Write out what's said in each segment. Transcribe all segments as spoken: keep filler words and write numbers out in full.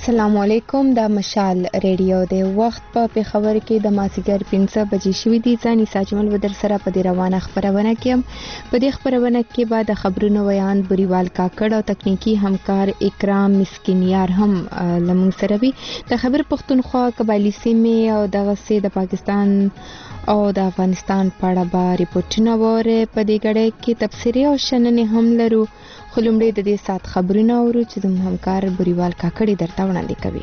السلام علیکم. د مشال ریډیو د وخت په پیښور کې د مازیګر پنځه بجې شوې دي. ځاني ساجمل ودر سره په دې روانه خبرونه کې په دې خبرونه کې بعد خبرونو ویان بریوال کاکړ او تکنیکی همکار اکرام مسکینیار هم لمون سره وي. د خبر پښتونخوا قبایلی سیمې او دغه سي د پاکستان او د افغانستان په اړه به ریپورتونه وره. په دې غړې کې تفسیری او شننې هم لرو. خلومړی د دې سات خبرونه اورو چې زموږ همکار بریوال کاکړي درته وړاندې کوي.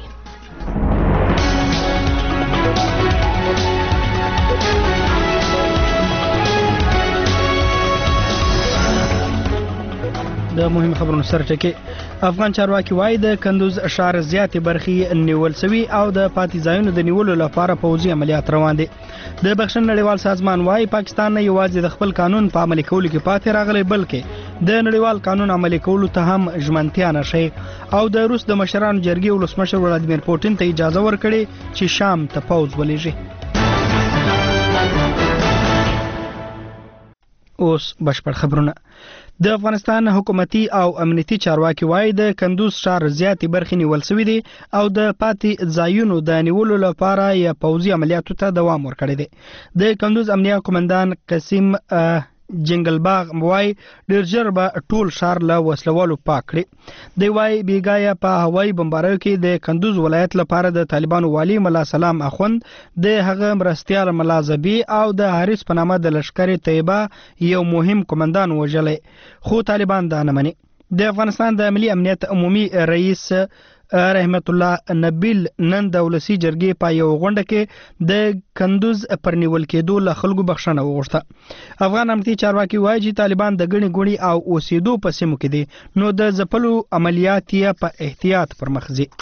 د مهم خبرونو سره ټکی افغان چارواکي وایي د کندوز ښار زیاتې برخې نیول شوي او د پاتې ځایونو د نیولو لپاره پوځي عملیات روان دي. د بخښن نړیوال سازمان وایي پاکستان نه یوازې د خپل قانون په عملي کولو کې پاتې راغلی بلکې د نړیوال قانون عملي کولو ته هم ژمنتیا نشي او د روس د مشرانو جرګې ولسمشر ولادیمیر پوټین ته اجازه ورکړي چې شام ته پوځ ولېږي. اوس بشپړ خبرونه. د افغانستان حکومتي او امنیتي چارواکي وایي د کندوز ښار زیاتې برخې نیول شوي دي او د پاتې ځایونو د نیولو لپاره یې پوځي عملیاتو ته دوام ورکړی دی. د کندوز امنیه قومندان قسیم جنگلباغ وایي ډېر ژر به ټول ښار له وسلوالو پاک کړي. دی وایي بیګایه په هوایي بمباریو کې د کندوز ولایت لپاره د طالبانو والی ملا سلام اخوند د هغه مرستیال ملا زبی او د حارث په نامه د لشکر طیبه یو مهم قومندان وژلی خو طالبان دا نه مني. د افغانستان د ملي امنیت عمومي رئیس رحمت الله نبیل نن د ولسی جرګې په یو غونډه کې د کندوز پر نیول کېدو له خلکو بخښنه وغوښته. افغان امنیتي چارواکي وایي چې طالبان د ګڼې ګوڼې او اوسېدو په سیمو کې دي نو د ځپلو عملیات یې په احتیاط پر مخ ځي.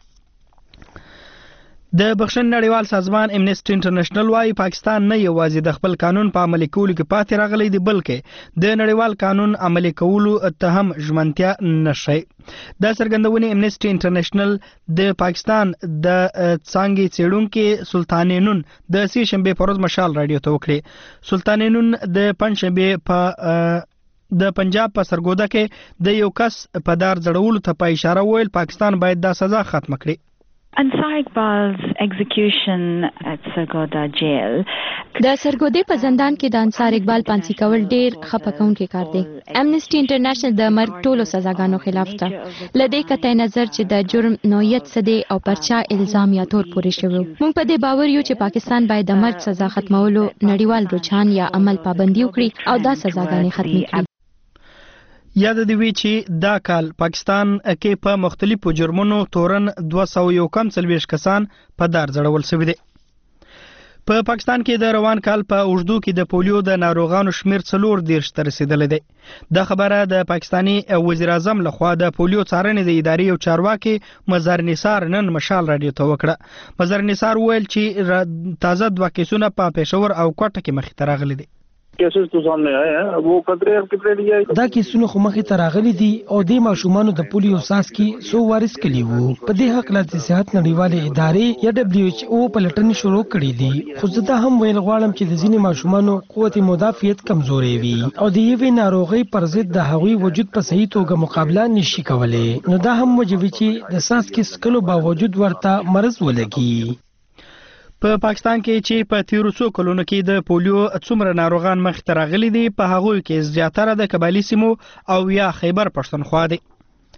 د بخښن نړیوال سازمان امنیسټي انټرنیشنل وایي پاکستان نه یوازې د خپل قانون په عملي کولو کې پاتې راغلی دی بلکې د نړیوال قانون عملي کولو ته هم ژمنتیا نشي. دا څرګندونې امنیسټي انټرنیشنل د پاکستان د څانګې څېړونکي سلطانینون د سې شنبې په ورځ مشال راډیو ته وکړې. سلطانینون د پنځشنبې په د پنجاب په سرګوده کې د یو کس په دار ځړولو ته په اشاره ویل پاکستان باید دا سزا ختم کړي. Ansar Iqbal's execution at Sargodha jail. د سرګودې په زندان کې د انصار اقبال پانسی کول ډیر خپکونکي کار دی. امنیسټي انټرنیشنل د مرګ ټولو سزاګانو خلاف ده. لدې قطعي نظر چې د جرم نوعیت څه دی او پرچا الزام یا تور پورې شوی. موږ په دې باور یو چې پاکستان باید د مرګ سزا ختمولو نړیوال رجحان یا عمل پابندي وکړي او دا سزاګانې ختمې کړي. یاد دی وی چې دا کال پاکستان کې په مختلفو جرمونو تورن دوه سوه یو کم څلوېښت کسان په دار ځړول شوي دي. په پاکستان کې د روان کال په اوږدو کې د پولیو د ناروغانو شمیر څلور دېرش ته رسیدلی دی. دا خبره د پاکستاني وزیر اعظم لخوا د پولیو څارنې د ادارې یو چارواکي مظهر نثار نن مشال راډیو ته وکړه. مظهر نثار ویل چې تازه دوه کیسونه په پېښور او کوټه کې مخې ته راغلي دي. کیسز تو سامنے آئے ہیں وہ قطرے قطرے لیے دا کیسونه خو مخې ته راغلي دي او د ماشومانو د پولیو ساس کې سو وارث کلی وو. په دې حق له صحت نړیوالې ادارې یا دبليو ایچ او پلټنې شروع کړې دي. خو زه دا هم ویل غواړم چې د ځینې ماشومانو قوت مدافعت کمزوري وي او د یوې ناروغي پر ضد د هغوی وجود په صحیح توګه مقابله نشي کولای. نو دا هم وجوي چې د ساس کې سکلو باوجود ورته مرض ولګي. په پاکستان کې چې په تیرو څو کلونو کې د پولیو څومره ناروغان مخې ته راغلي دي په هغوی کې زیاتره د قبایلي سیمو او یا خیبر پښتونخوا دي.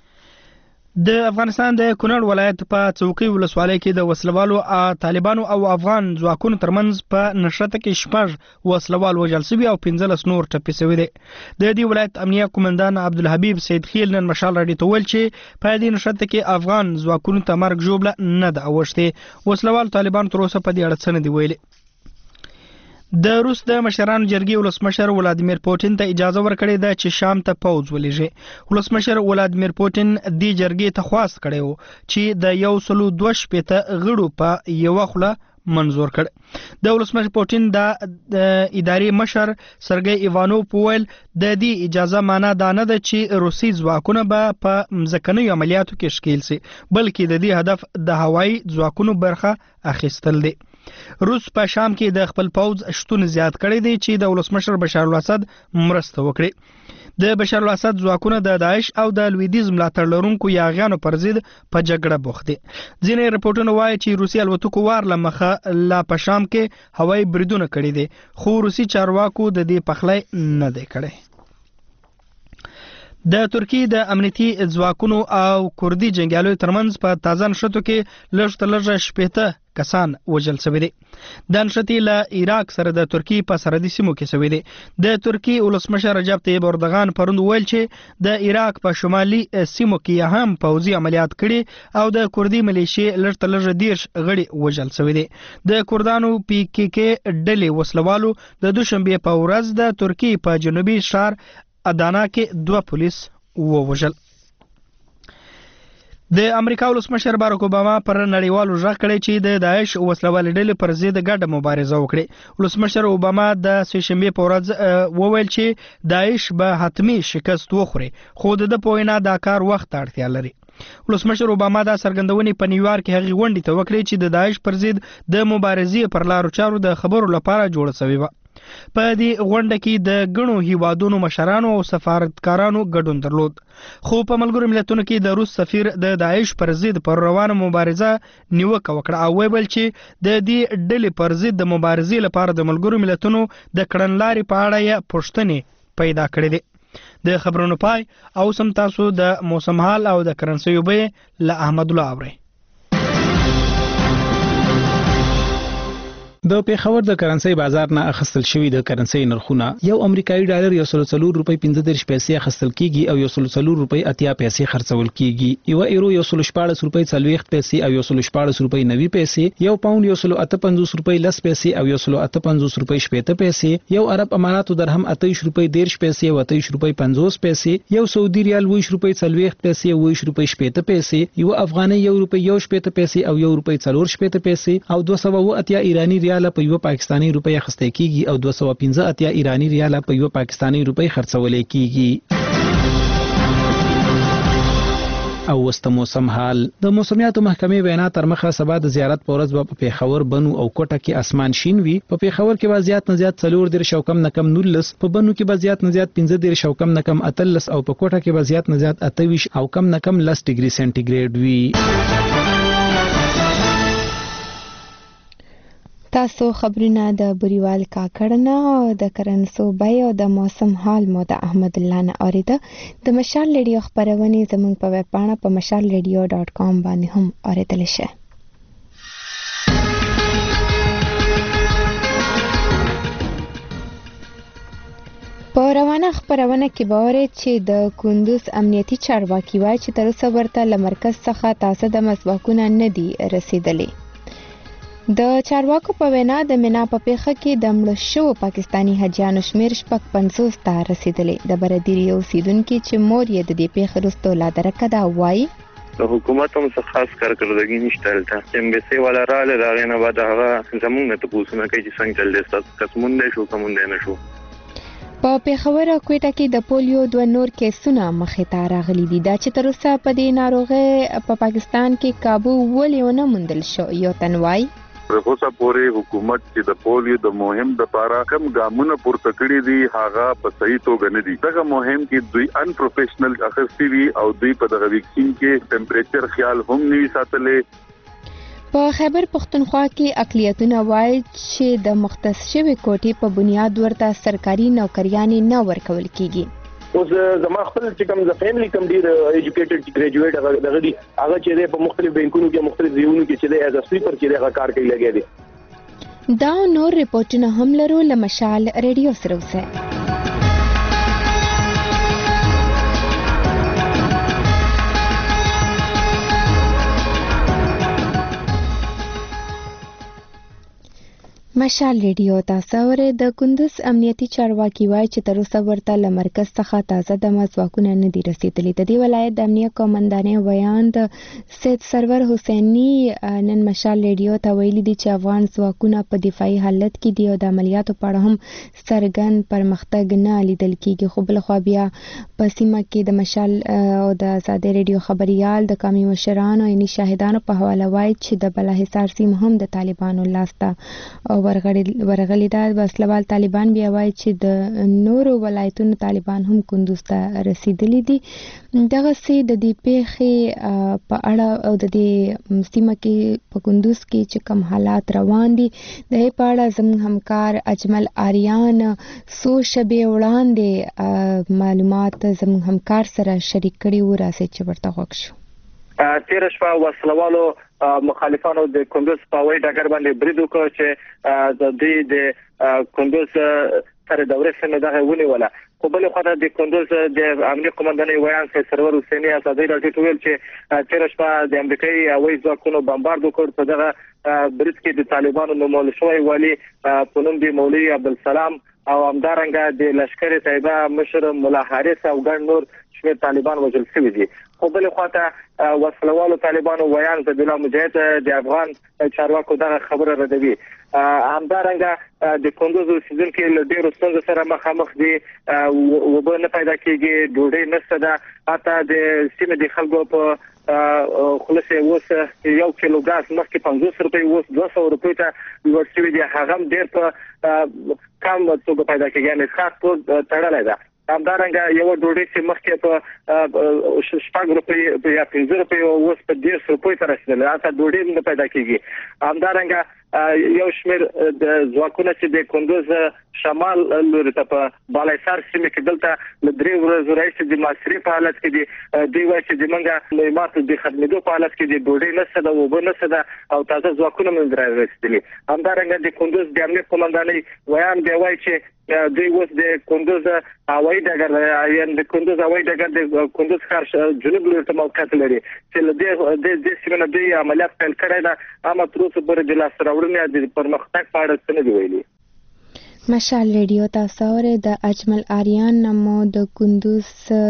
د افغانستان د کونړ ولایت په څوکۍ ولسوالۍ کې د وسلوالو طالبانو او افغان ځواکونو ترمنځ په نښته کې شپږ وسلوال وژل شوي او پنځلس نور ټپي شوي دي. د دې ولایت امنیه قومندان عبدالحبیب سید خیل نن مشال راډیو ته ویل چې په دې نښته کې افغان ځواکونو ته مرګ ژوبله نه ده اوښتې. وسلوال طالبانو تر اوسه په دې اړه څه نه دي ویلي. د روس د مشرانو جرګې ولسمشر ولادیمیر پوټین ته اجازه ورکړې ده چې شام ته پوځ ولېږي. ولسمشر ولادیمیر پوټین دې جرګې ته خواست کړی و چې د یو سلو دوه شپېته غړو په یوه خوله منظور کړ. د ولسمشر پوټین د ادارې مشر سرګی ایوانوف وویل د دې اجازه معنا دا نه ده چې روسي ځواکونه به په مځکنیو عملیاتو کې ښکیل شي بلکې د دې هدف د هوایي ځواکونو برخه اخیستل دی. روس په شام کې د خپل پوځ شتون زیات کړی دی چې د ولسمشر بشار الاسد مرسته وکړي. د بشار الاسد ځواکونه د داعش او د لویدیز ملاتړ لرونکو یاغیانو پر ضد په جګړه بوخت دي. ځینې رپورټونه وایي چې روسي الوتکو وار له مخه لا په شام کې هوایي بریدونه کړي دي، خو روسي چارواکو د دې پخلی نه دی کړی. د ترکیې د امنیتي ځواکونو او کوردي جنګیالیو ترمنځ په تازه نښتو کې لږ تر لږه شپېته کسان وژل شوي دي. دا نښتې له عراق سره د ترکیې په سرحدي سیمو کې شوي دي. د ترکیې ولسمشر رجب طیب اردوغان پرون ویل چې د عراق په شمالي سیمو کې هم پوځي عملیات کړي او د کوردي ملیشې لږ تر لږه دېرش غړي وژل شوي دي. د کوردانو پی کې کې ډلې وسلوالو د دوشنبې په ورځ د ترکیې په جنوبي ښار ادانا کې دوه پولیس ووژل. د امریکا ولسمشر باراک اوباما پر نړیوالو ژغ کړی چې د داعش وسلوالې ډلې پر ضد ګډه مبارزه وکړي. ولسمشر اوباما د سهشنبې په ورځ وویل چې داعش به حتمی شکست وخوري، خو د په وینا دا کار وخت ته اړتیا لري. ولسمشر اوباما دا څرګندونې په نیویارک کې هغې غونډې ته وکړې چې د داعش پر ضد د مبارزې پر لارو چارو د خبرو لپاره جوړه شوې وه. په دې غونډه کې د ګڼو هیوادونو مشرانو او سفارتکارانو ګډون درلود، خو په ملګرو ملتونو کې د روس سفیر د داعش پر ضد پر روانه مبارزه نیوکه وکړه او ویل چې د دې ډلې پر ضد د مبارزې لپاره د ملګرو ملتونو د کړنلارې په اړه یې پوښتنې پیدا کړې دي. د خبرونو پای او سم تاسو د موسم حال او د کرنسیو بیې له احمد الله اورئ. د پیښور د کرنسي بازار نه اخیستل شوی د کرنسي نرخونه یو امریکایي ډالر یو سل څلور روپۍ پنځه دېرش پیسې اخیستل کیږي او یو سل څلور روپۍ اتیا پیسې خرڅول کیږي. یو ایرو یو سل شپاړس روپۍ څلوېښت پیسې او یو سل شپاړس روپۍ نوي پیسې، یو پاوند یو سل اته پنځوس روپۍ لس پیسې او یو سل اته پنځوس روپۍ شپېته پیسې، یو عرب اماراتو درهم اتهویشت روپۍ دېرش پیسې او اتهویشت روپۍ پنځوس پیسې، یو سعودي ریال اوویشت روپۍ څلوېښت پیسې او اوویشت روپۍ شپېته پیسې، یو افغاني یو روپۍ یو شپېته پیسې او یو روپۍ څلور شپېته پیسې او دوه سوه اووه اتیا ایراني ریال په یو پاکستاني روپۍ اخیستل کیږي او دوه سوه پنځه اتیا ایراني ریال په یو پاکستاني روپۍ خرڅول کیږي. او وسته موسم حال. د موسمیاتو محکمې وینا تر مخه سبا د زیارت په ورځ په پیښور، بنو او کوټه کې اسمان شین وي. په پیښور کې به زیات نه زیات څلور دېرش او کم نه کم نولس، په بنو کې به زیات نه زیات پنځه دېرش او کم نه کم اتلس او په کوټه کې به زیات نه زیات اتهویشت او کم نه کم لس ډیګري سانتیګریډ وي. تاسو خبرونه د بریوال کاکړنا او د کرنسو بای او د موسم حال مو د احمد الله نه اوریده. د مشال ریډیو خبرونه زموږ په ویب پاڼه په مشال ریډیو ډاٹ کام باندې هم اوریدل شي. په روانه خبرونه کې باور چې د کندوز امنیتي چارواکي وایي چې تر اوسه ورته له مرکز څخه تاسو د مسواکونه نه دي رسیدلي. د چارواکو په وینا د مینا په پیښه کې د مړو شوو پاکستانی حجیانو شمیر شپږ پنځوس ته رسیدلی. د بردیري اوسیدونکي چې مور یې د دې پیښې وروسته لا درکه ده وایي د حکومت هم څه خاص کارکردګي نشته دلته. امبیسي والا راغله د هغې نه بعد هغه زموږ نه تپوسونه کوي چې څنګه چل دی ستاسو کس موندی شو که موندی نه شو. په پیښور او کوټه کې د پولیو دوه نور کیسونه مخې ته راغلي دي. دا چې تر اوسه په دې ناروغۍ په پاکستان کې کابو ولې ونه موندل شو. یو تن وایي اوسه پورې حکومت چې د پولیو د مهم د لپاره کوم ګامونه پورته کړي دي هغه په صحیح توګه نه دي. دغه مهم کې دوی ان پروفیشنل اخیستي وي او دوی په دغه ویکسین کې ټمپریچر خیال هم نه ساتلې. په خیبر پختونخوا کې اقلیتونه وایي چې د مختص شوی کوټې په بنیاد ورته سرکاري نوکریانې نه ورکول کیږي. اوس زما خپل چې کوم د فیملی کوم ډیر ایجوکیټډ ګریجویټ هغه دغه دي هغه چې په مختلف بانکونو کې مختلف ځایونو کې چې د ایز ا سویپر چې هغه کار کوي لګي دي. دا نور ریپورتونه هم لرو له مشال ریډیو سره وسه. مشال ریډیو تاسو ورې د کندوز امنیتي چارواکي وایي چې تر اوسه ورته له مرکز څخه تازه د مسواکونه نه دي رسیدلي. د دې ولایت د امنیت قومندانې ویان د سید سرور حسیني نن مشال ریډیو ته ویلي دي چې افغان ځواکونه په دفاعي حالت کې دي او د عملیاتو په اړه هم څرګند پرمختګ نه لیدل کیږي. خو بلخوا بیا په سیمه کې د مشال او د آزادۍ ریډیو خبريال د قومي مشرانو او عیني شاهدانو په حواله وایي چې د بلاحصار سیمه هم د طالبانو لاسته ورغلي دا وسلوال طالبان بیا وایي چې د نورو ولایتونو طالبان هم کندوز ته رسیدلی دي. دغه سي د دې پیښې په اړه او د دې سیمه کې په کندوز کې چې کوم حالات روان دي د په اړه زموږ همکار اجمل آریان څو شپې وړاندې معلومات زموږ همکار سره شریک کړي وو، راځي چې ورته غوږ شو. تیر شپه وسلوالو مخالفانو د کندوز په وای ډګر باندې برید وکړ چې د دې د کندوز سره د ورسنه دغه ونیوله. خو بل خو د کندوز د امنیت قومندانۍ ویان سرور حسیني اسدی راځي ویل چې تیر شپه د امریکایي هوایي ځواکونو بمبارد وکړ په دغه برید کې د طالبانو نومول شوی والی په نوم دی مولوی عبدالسلام او همدارنګه د لشکر طیبه مشر مولا حارث او ګڼ نور شمیر طالبان وژل شوي دي. خو بل خواته وسلوالو طالبانو ویان د بلا مجاهد د افغان چارواکو دغه خبره ردوي. همدارنګه د کندوز اوسیدونکو له ډیرو ستونزو سره مخامخ دي، وبه نه پیدا کیږي، ډوډۍ نشته ده، حتی د سیمې د خلکو په خلاصه اوس یو کیلو ګاز مخکې پنځوس روپۍ اوس دوه سوه روپۍ ته لوړ شوی دی. هغه هم ډیر په کم توګه پیدا کیږي، یعنې خاص په تړلې ده. همدارنګه یو ډوډۍ چې مخکې په شپږ روپۍ یا پنځه روپۍ اوس په ډېر روپۍ ته رسیدلې، حتی ډوډۍ نه پیدا کیږي. همدارنګه یو شمېر د ځواکونه چې د کندوز شمال لوري ته په بالایسار سیمه کې دلته له درې ورځې راهیسې د معاشري په حالت کې دي. دوی وایي چې زموږ مهمات د خدمتو په حالت کې دي، ډوډۍ نشته ده، اوبه نشته ده او تازه ځواکونه موږ را رسېدلي. همدارنګه د کندوز د امنیت قومندانۍ ویان بیا وایي چې دوی اوس د کندوز هوایي ډګر یا د کندوز هوایي ډګر د کندوز ښار جنوب لوري ته موقعیت لري چې له دې د سیمې نه دوی عملیات پیل کړی ده، اما تر اوسه پورې د لاسته راوړنې د پرمختګ په اړه څه نه دي ویلي. مشال ریډیو تاسو اورئ د اجمل آریان نمو د کندوز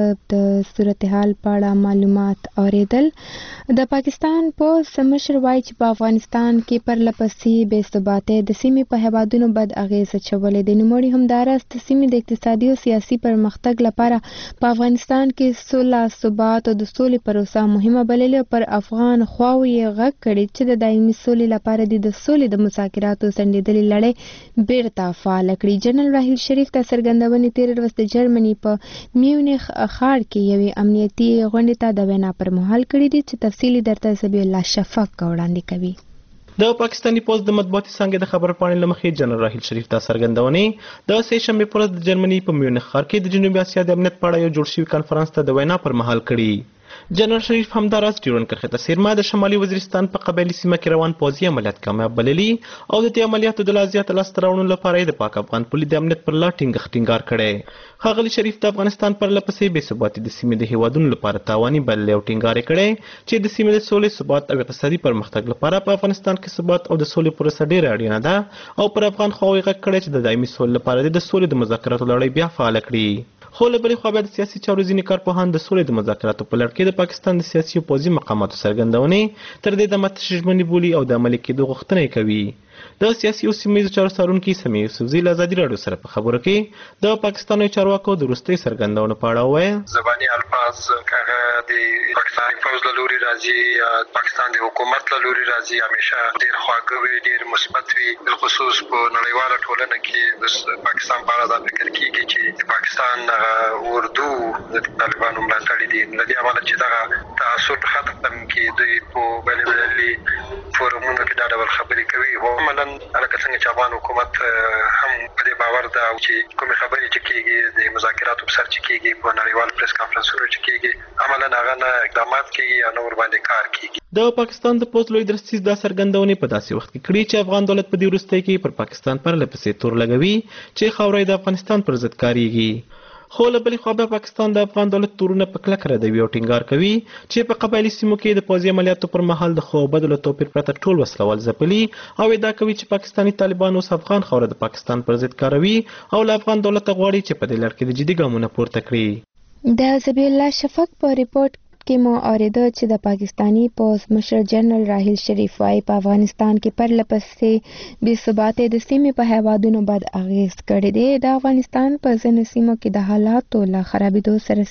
د صورتحال په اړه معلومات اوریدل. د پاکستان پولیس مشر وایي چې په افغانستان کې پرله پسې بې ثباتۍ د سیمې په هیوادونو بد اغیز اچولی دی. نوموړي همداراز د سیمې د اقتصادي او سیاسي پرمختګ لپاره په افغانستان کې صلح، ثبات او د سولې پروسه مهمه بللې او پر افغان خواو یې غږ کړی چې د دایمي سولې لپاره د سولې د مذاکراتو ځنډېدلې لړۍ بیرته فعال کړي. جنرال راحیل شریف ته څرګندونې تیر ورځ د جرمني په میونخ ښار کې یوې امنیتي غونډې ته د وینا پر مهال کړي دي چې تفصیلي درته زبیح الله شفق وړاندې کوي. د پاکستاني پوز د مطبوعاتي څانګې د خبرپاڼې له مخې جنرال راحیل شریف ته څرګندونې د سه شنبې پر ورځ د جرمني په میونخ ښار کې د جنوبي اسیا د امنیت په اړه یو جوړ شوي کنفرانس ته د وینا پر مهال کړي. جنرال شریف همداراز ډیورنډ کرښې ته څیرمه د شمالي وزیرستان په قبایلي سیمه کې روان پوځي عملیات کامیاب بللي او د دې عملیاتو د لا زیاته لاسته راوړنو لپاره یې د پاک افغان پولي د امنیت پر لا ټینګښت ټینګار کړی. ښاغلي شریف د افغانستان پرله پسې بې ثباتي د سیمې د هیوادونو لپاره تاواني بللی او ټینګار یې کړی چې د سیمې د سولې، ثبات او اقتصادي پرمختګ لپاره په افغانستان کې ثبات او د سولې پروسه ډېره اړینه ده او پر افغان خواوو یې غږ کړی چې د دایمي سولې لپاره د سولې د مذاکراتو لړۍ بیا فعاله کړي. خو له بلې خوا بیا د سیاسي چارو ځینې کارپوهان د سولې د مذاکراتو په لړ کې د پاکستان د سیاسي او پوځي مقاماتو څرګندونې تر دې دمه تشې ژمنې بولي او د عملي کېدو غوښتنه یې کوي. د سیاسي او سیمه ییزو چارو څارونکي سمیع یوسفزي له ازادي راډیو سره په خبرو کې د پاکستاني چارواکو د وروستۍ څرګندونو په اړه وویل. زباني الفاظ هغه د پاکستان پوځ له لوري راځي، پاکستان د حکومت له لوري راځي، همیشه ډېر خواږه وي، ډېر مثبت وي. بالخصوص په نړیواله ټولنه کې د پاکستان په اړه دا فکر کېږي چې د پاکستان اردو د طالبانو ملاتړي دي. له دې امله چې دغه تعصب ختم کړي، دوی په بېلابېلو فورمونو کې دا ډول خبرې کوي. عملاً لکه څنګه چې افغان حکومت هم په دې باور ده چې کومې خبرې چې کېږي د مذاکراتو په سر چې کېږي په نړیوال پریس کانفرنسونو چې کېږي، عملاً هغه نه اقدامات کېږي یا نه ورباندې کار کېږي. د پاکستان د پوځ لوی درستیز دا څرګندونې په داسې وخت کې کړي چې افغان دولت په دې وروستۍ کې پر پاکستان پرله پسې تور لګوي چې خاوره د افغانستان پر ضد کارېږي. خو له بلې خوا بیا پاکستان د افغان دولت تورونه په کلکه ردوي او ټینګار کوي چې په قبایلي سیمو کې د پوځي عملیاتو پر مهال د ښو او بدو له توپیر پرته ټول وسلوال ځپلي او ادعا کوي چې پاکستاني طالبان اوس افغان خاوره د پاکستان پر ضد کاروي او له افغان دولت غواړي چې په دې لړ کې د جدي ګامونه پورته کړي. د زبیح الله شفق په ریپورت کې مو اوریده چې د پاکستانی پوز مشر جنرال راحیل شریف وايي په افغانستان کې پرله پسې بې ثباتۍ د سیمې په هیوادونو بد اغیز کړی دی. د افغانستان په ځینو سیمو کې د حالاتو له خرابېدو سره سم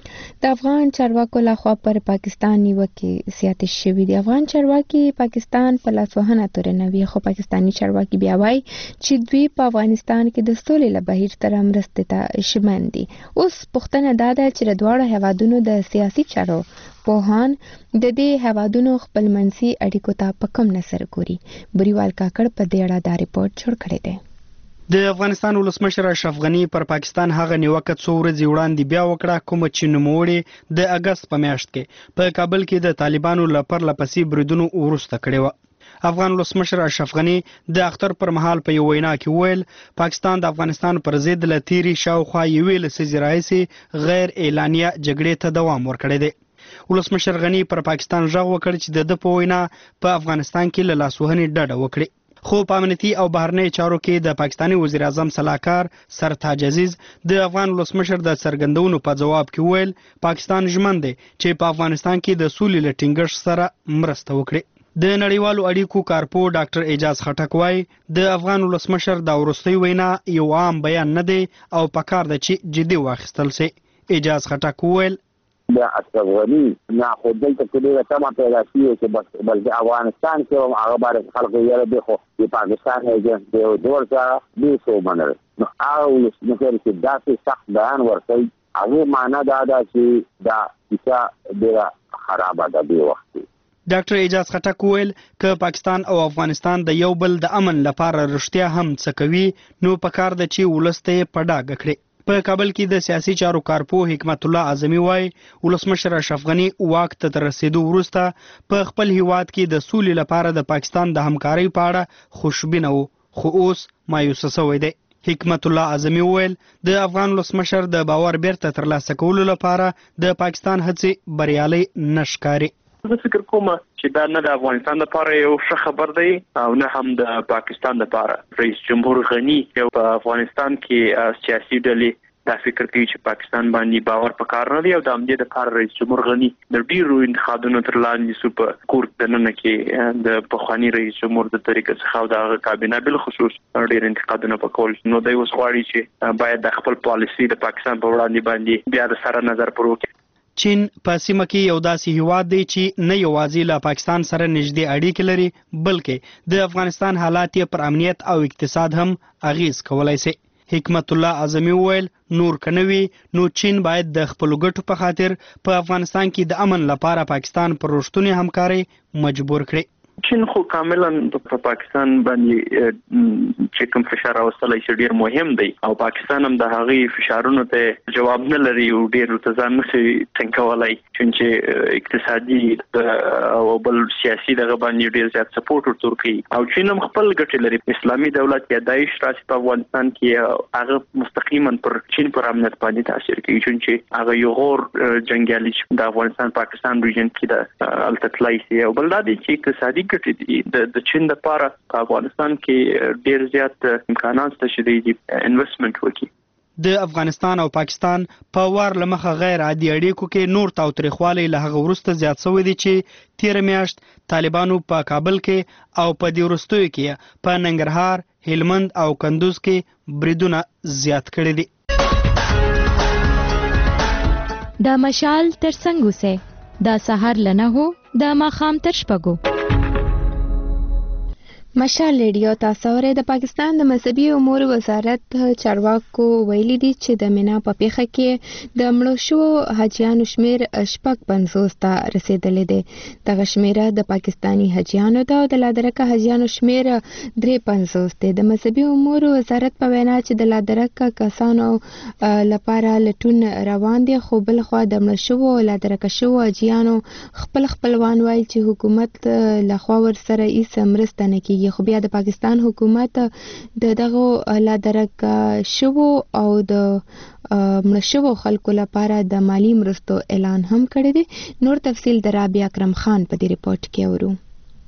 د افغان چارواکو لخوا پر پاکستان نیوکې زیاتې شوې دي. افغان چارواکي پاکستان په لاسوهنه تورنوي، خو پاکستاني چارواکي بیا وایي چې دوی په افغانستان کې د سولې له بهیر سره مرستې ته ژمن دي. اوس پوښتنه دا ده چې د دواړو هیوادونو د سیاسي چارو پوهان د دې هیوادونو خپلمنځي اړیکو ته په کوم نظر ګوري. بریوال کاکړ په دې اړه دا ریپورت جوړ کړی دی. د افغانستان ولسمشر اشرف غنی پر پاکستان هغه نیوکه څو ورځې وړاندې بیا وکړه کوم چې نوموړي د اگست په میاشت کې په کابل کې د طالبانو لپاره لپسې بریدونو ورسته کړی و. افغان ولسمشر اشرف غنی د اختر پر مهال په یو وینا کې وویل پاکستان د افغانستان پر ضد له تیری شاوخوا یوې لسیزې راهیسې غیر اعلانیه جګړې ته دوام ورکړی دی. ولسمشر غنی پر پاکستان غږ وکړ چې د ده په وینا په افغانستان کې له لاسوهنې ډډه وکړي. خو په امنیتي او بهرنی چارو کې د پاکستاني وزیر اعظم صلاحکار سرتاج عزیز د افغان ولسمشر د څرګندونو په جواب کې ویل پاکستان ژمن دی چې په افغانستان کې د سولې له ټینګښت سره مرسته وکړي. د نړیوالو اړیکو کارپو ډاکټر اعجاز خټک وایي د افغان ولسمشر د وروستۍ وینا یو عام بیان نه دی او پکار ده چې جدي واخیستل شي. اعجاز خټک ویل د اشرف غنی نه خو دلته کې ډېره تمه پیدا شوې چې بس بس د افغانستان کې هم هغه باندې خلکو یې دی خو د پاکستان ایجنټ دی او جوړ ځا دې څو منل نو هغه ولسمشر چې داسې سخت بیان ورکوي هغه معنا دا ده چې دا کیسه ډېره خرابه ده دې وخت کې. ډاکټر اعجاز خټک ویل که پاکستان او افغانستان د یو بل د امن لپاره رښتیا هم څه کوي نو پکار ده چې ولس ته په ډاګه کړي. په کابل کې د سیاسي چارو کارپو حکمت الله اعظمي وایي ولسمشر اشرف غنی واک ته تر رسیدو وروسته په خپل هیواد کې د سولې لپاره د پاکستان د همکارۍ په اړه خوشبینه و خو اوس مایوسه شوی دی. حکمت الله اعظمي ویل د افغان ولسمشر د باور بیرته ترلاسه کولو لپاره د پاکستان هڅې بریالۍ نه ښکاري. زه فکر کوم چې دا نه د افغانستان لپاره یو ښه خبر دی او نه هم د پاکستان لپاره. رئیس جمهور غنی یو په افغانستان کې سیاسي ډلې دا فکر کوي چې پاکستان باندې باور پکار نه دی او د همدې لپاره رئیس جمهور غنی د ډیرو انتخابونو تر لاندې سو په کورت دننه کې د پخوانی رئیس جمهور د طریقې څخه او د کابینه بل خصوص ډیر انتقادونه وکول نو دوی اوس غواړي چې باید د خپل پالیسي د پاکستان په وړاندې باندې بیا د سره نظر پر وکړي. چین په سیمه کې یو داسې هیواد دی چې نه یوازې له پاکستان سره نږدې اړیکې لري بلکې د افغانستان حالات یې پر امنیت او اقتصاد هم اغیز کولای شي. حکمت الله اعظمي ویل نور کنوي نو چین باید د خپل ګټو په خاطر په افغانستان کې د امن لپاره پاکستان پر رښتونی همکاري مجبور کړي. چین خو کاملا په پاکستان باندې چې کوم فشار راوستلای شي ډیر مهم دی او پاکستان هم د هغې فشارونو ته جواب نه لري او ډیر ځان نشي څنګهولای چې اقتصادي او بل سیاسي دغه باندې ډیر زیات سپورټ ورکړي او چین هم خپل ګټې لري. اسلامي دولت یا داعش راسي په افغانستان کې هغه مستقیما پر چین پر امنیت باندې تاثیر کوي چې هغه یو غور جنگیالي د افغانستان پاکستان ریجن کې د التطلای سي او بل دا دي چې اقتصادي د چین لپاره په افغانستان کې ډیر زیات امکانات شته چې د انویسټمنټ وکړي. د افغانستان او پاکستان په وار لمخه غیر عادي اړیکو کې نور تاوتریخوالی له هغه وروسته زیات شوی دی چې تیر میاشت طالبانو په کابل کې او په دې وروستیو کې په ننګرهار، هلمند او کندوز کې بریدونه زیات کړي دي. د مشال تر څنګ اوسه د سحر لنه هو د ماښام تر شپږو. مشال ریډیو تاسو ورې د پاکستان د مذهبي امور وزارت چارواکو ویلي دي چې د مینا په پیښه کې د مړو شوو حاجیانو شمیر شپږ پنځوس ته رسیدلی دی. دغه شمیره د پاکستانی حاجیانو ده او د لادرکه حاجیانو شمیر درې پنځوس دی. د مذهبي امور وزارت په وینا چې د لادرکه کسانو لپاره لټون روان دي خو بل خو د مړو شوو لادرکه شوو حاجیانو خپل خپلوان وایي چې حکومت لخوا ور سره هیڅ مرسته نه کیږي خو بیا د پاکستان حکومت د دغه لادرکه شوو او د مړه شوو خلکو لپاره د مالی مرستو اعلان هم کړی دی. نور تفصیل د رابعه اکرم خان په دې ریپورت کې اورو.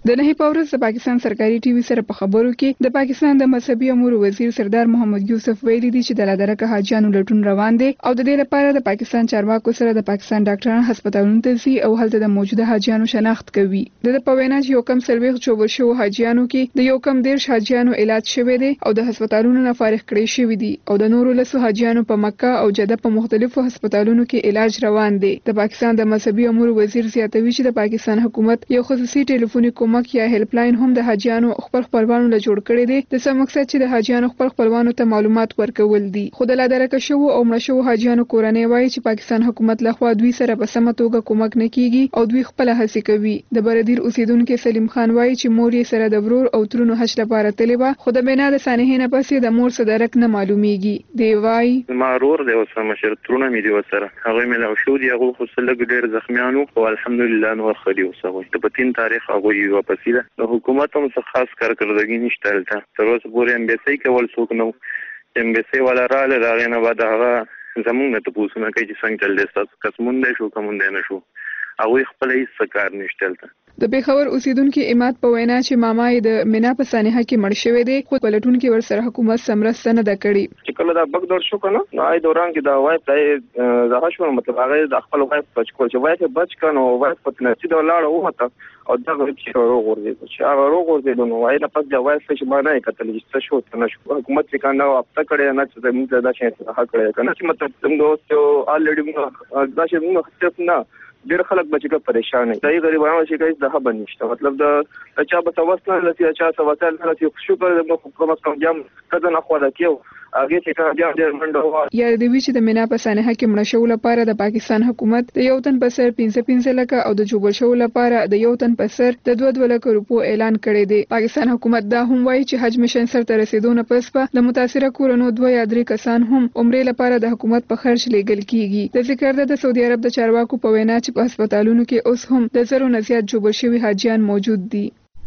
د نهي پورس د پاکستان سرکاري ټي وي سره په خبرو کې د پاکستان د مذهبي امور وزیر سردار محمد یوسف ویلي دي چې د لادرکه حاجیانو لټون روان دي او د دې لپاره د پاکستان چارواکو سره د پاکستان ډاکټرانو هسپتالونو ته ځي او هلته د موجوده حاجیانو شناخت کوي. د په وینا چې یو کم سلويخ چوبل شو حاجیانو کې د یو کم دیرش حاجیانو علاج شوی دی او د هسپتالونو نه فارغ کړي شوی دي او د نورو لسو حاجیانو په مکه او جده په مختلفو هسپتالونو کې علاج روان دی. د پاکستان د مذهبي امور وزیر زیاتوي چې د پاکستان حکومت یو خصوصي ټلیفوني کومک یا هیلپ لاین هم د حاجیانو خپل خپلوانو له جوړ کړی دی د څه مقصد چې د حاجیانو خپل خپلوانو ته معلومات ورکول دي. خو د لادرکه شو او مړ شو حاجیانو کورنۍ وایي چې پاکستان حکومت لخوا دوی سره په سمه توګه کومک نه کیږي او دوی خپل هڅې کوي. د بردیر اوسیدونکو سلیم خان وایي چې مور یې سره د ورور او ترونو حج لپاره تللی و خو د بنا د سانحې نه پسې د مور صدرک نه معلومیږي. دی وایي مارور دی اوسه مشر ترونه مې دی وسره هغه مې له شو دی هغه خو سلګ ډیر زخمیانو او الحمدلله نو خري اوسه وي د پتین تاریخ هغه یو واپس د حکومت هم څه خاص کارکردګي نشته دلته تر اوسه پورې امبیسي کول څوک نو امبیسي ولا رااله دا غنه بعد هغه زمونږ ته پوښتنه کوي چې څنګه چل دي تاسو قسمون دی شو کوم دی نه شو هغه خپل هیڅ کار نشته دلته. د پیښور اوسیدونکو اماد په وینا چې ماما د مینا په سانحه کې مړ شوی دی خو پلټون کې ورسره حکومت سمرسته نه د کړی. چې کله دا بګ دور شو کنه نو آی دوران کې دا وای ته زه شو مطلب هغه د خپل وای بچ کول چې وای ته بچ کنه وای په تنسي د لاړه وته او دا غوړي چې وروغورځي چې هغه وروغورځي نو وای نه پس دا وای څه ما نه کتل چې شو ته نشو حکومت څنګه نو اپتا کړي نه چې موږ دا شي څه حق کړي کنه چې مطلب څنګه اوس الریډي موږ دا شي موږ خصف نه ډیر خلک بچګه پریشان دي. دای غریبانو شي کوي د هبه نشته مطلب د چا په توسل نه لسی چا توسل نه لسی شکر د حکومت کوم جام کده نه خو دا کیو اگې چې کله بیا ډیر منډه یا د وی چې د مینا په سانحه کې مړ شو لپاره د پاکستان حکومت د یو تن په سر پنځه پنځه لکه او د جوبل شو لپاره د یو تن په سر د دوه دوه لکه روپو اعلان کړی دی. پاکستان حکومت دا هم وایي چې حج مشن سره ته رسیدونه پس په د متاثره کورونو دوه یا درې کسان هم عمره لپاره د حکومت په خرج لیږل کیږي. د ذکر د سعودي عرب د چارواکو په وینا چې په هسپتالونو کې اوس هم د زرو نه زیات جوبل شوي حاجیان موجود دي.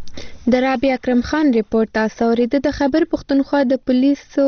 د رابع اکرم خان ریپورت تاسو اورید. د خیبر پښتونخوا د پولیسو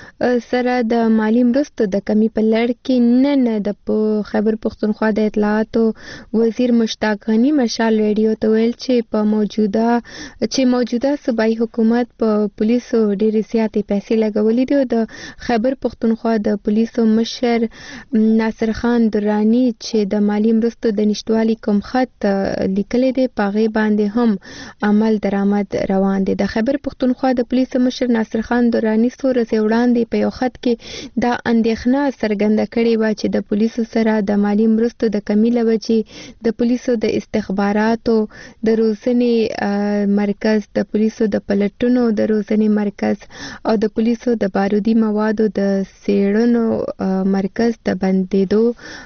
سره د مالی مرستو د کمی په لړ کې نن د خیبر پښتونخوا د اطلاعاتو وزیر مشتاق غنی مشال ریډیو ته ویل چې په موجوده چې موجوده صوبایي حکومت په پولیسو ډېرې زیاتې پیسې لګولې دي او د خیبر پښتونخوا د پولیسو مشر ناصر خان درانی چې د مالی مرستو د نشټوالي کوم خط لیکلي دی په غي باندې هم عمل در آمد روان دي. د خیبر پښتونخوا د پولیسو مشر ناصر خان درانی سور سه وړاندې په یو خط کې دا اندېښنه څرګنده کړې و چې د پولیسو سره د مالی مرستو د کمی لوجې د پولیسو د استخباراتو د روزنې مرکز د پولیسو د پلټونو د روزنې مرکز او د پولیسو د بارودي موادو د سیړنو مرکز د بندیدو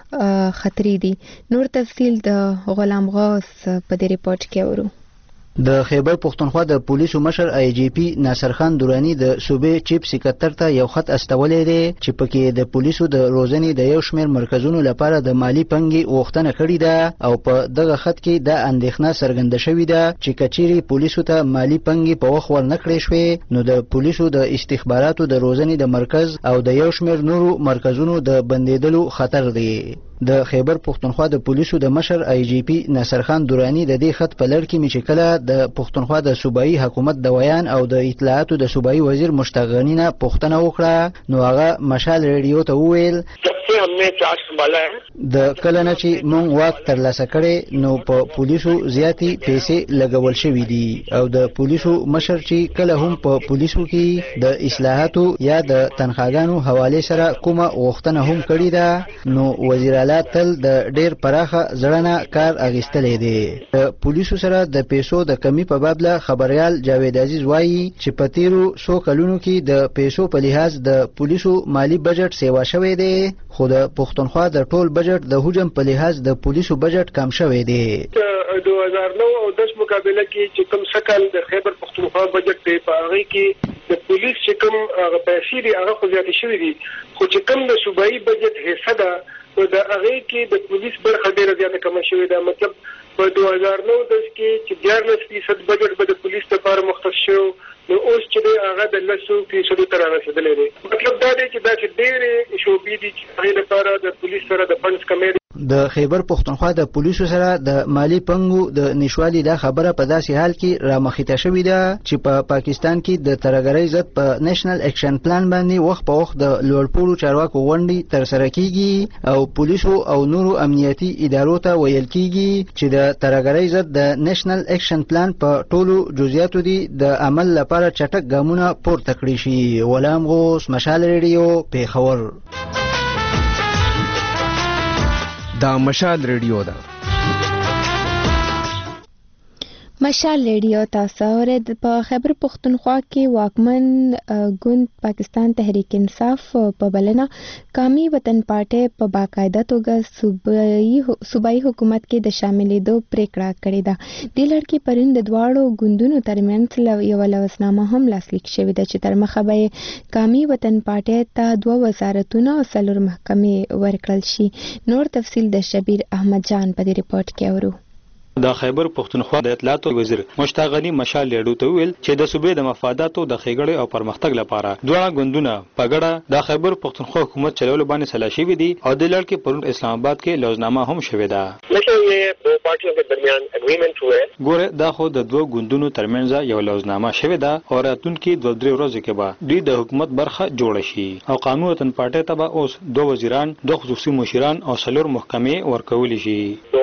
خطرې دي. نور تفصیل د غلام غوث په دې ریپورت کې اورو. د خیبر پښتونخوا د پولیسو مشر آی جی پی ناصر خان درانی د صوبې چیف سکرټر ته یو خط استولې دی چې پکې د پولیسو د روزنې د یو شمېر مرکزونو لپاره د مالی پنګي غوښتنه کړې ده او په دغه خط کې د اندېښنه څرګنده شوې ده چې کچيري پولیسو ته مالی پنګي په وخت ور نکړې شوې نو د پولیسو د استخباراتو د روزنې د مرکز او د یو شمېر نورو مرکزونو د بندیدلو خطر دی. د خیبر پښتونخوا د پولیسو د مشر آی جی پی ناصر خان درانی د دې خط په لړ کې چې کله د پښتونخوا د صوبایي حکومت د ویان او د اطلاعاتو د صوبایي وزیر مشتاق غنی نه پوښتنه وکړه نو هغه مشال ریډیو ته وویل د کله نه چې مونږ واک ترلاسه کړي نو په پولیسو زیاتې پیسې لګول شوې دي او د پولیسو مشر چې کله هم په پولیسو کې د اصلاحاتو یا د تنخواګانو حواله سره کومه غوښتنه هم کړې ده نو وزیر اعلی تل د ډېر پراخه ځړنه کار اغیستلې دی. د پولیسو سره د پیسو د کمی په باب له خبريال جاوید عزیز وایي چې په تیرو څو کلونو کې د پیسو په لحاظ د پولیسو مالی بجټ سیوا شوی دی خو د پښتونخوا د ټول بجټ د حجم په لحاظ د پولیسو بجټ کم شوی دی. دوه هزار نو او دس مقابله کې چې کوم شکل د خیبر پښتونخوا بجټ دی په هغه کې د پولیس چې کوم هغه پیسې دي هغه خو زیاتې شوې دي خو چې کوم د صوبایي بجټ حصہ ده نو د هغې کې د پولیس برخه ډېره زیاته کمه شوې ده. مطلب په دوه هزار نو دس کې چې دیارلس فیصد بجټ به د پولیس لپاره مختص شو نو اوس چې دی هغه د لسو فیصدو ته رارسېدلی دی. مطلب دا دی چې دا چې ډېرې شعبې دي چې هغې لپاره د پولیس سره د فنډز کمی دی. د خیبر پښتونخوا د پولیسو سره د مالی پنګو د نشوالي دا خبره په داسې حال کې رامخته شوې ده چې په پا پاکستان کې د ترهګرۍ ضد په نېشنل اکشن پلان باندې وخت په وخت د لوړپوړو چارواکو غونډې ترسره کیږي او پولیسو او نورو امنیتي ادارو ته ویل کیږي چې د ترهګرۍ ضد د نېشنل اکشن پلان په ټولو جزئیاتو دي د عمل لپاره چټک ګامونه پورته کړي شي. غلام غوث، مشال ریډیو، پیښور. دا مشال ریډیو ده. مشال ریډیو تاسو اورید. په خیبر پښتونخوا کې واکمن ګوند پاکستان تحریک انصاف په بلنه قومي وطن پارټي په باقاعده توګه صوبایي حکومت کې د شاملېدو پریکړه کړې ده. د لړ پرون د دواړو ګوندونو ترمنځ یو لوسنامه هم لاسلیک شوې ده چې تر مخه به قومي وطن پارټي ته دوه وزارتونه او څلور محکمې ورکړل شي. نور تفصیل د شبیر احمد جان په دې ریپورت کې اورو. د خیبر پښتونخوا د اطلاعات وزیر مشتاق غنی مشال ریډیو ته ویل چې د صوبې د مفاداتو د ښېګړې او پرمختګ لپاره دوه ګوندونه په ګډه د خیبر پښتونخوا حکومت چلولو باندې سلا شوي دي او د لړ کې پرون اسلام آباد کې لوزنامه هم شوې ده. ګوره دا خو د دوه ګوندونو ترمنځ یو لوزنامه شوې ده او راتلونکي دوه درې ورځې کې به دوی د حکومت برخه جوړه شي او قومي وطن پارټي ته به اوس دوه وزیران، دوه خصوصي مشیران او څلور محکمې ورکولی شي.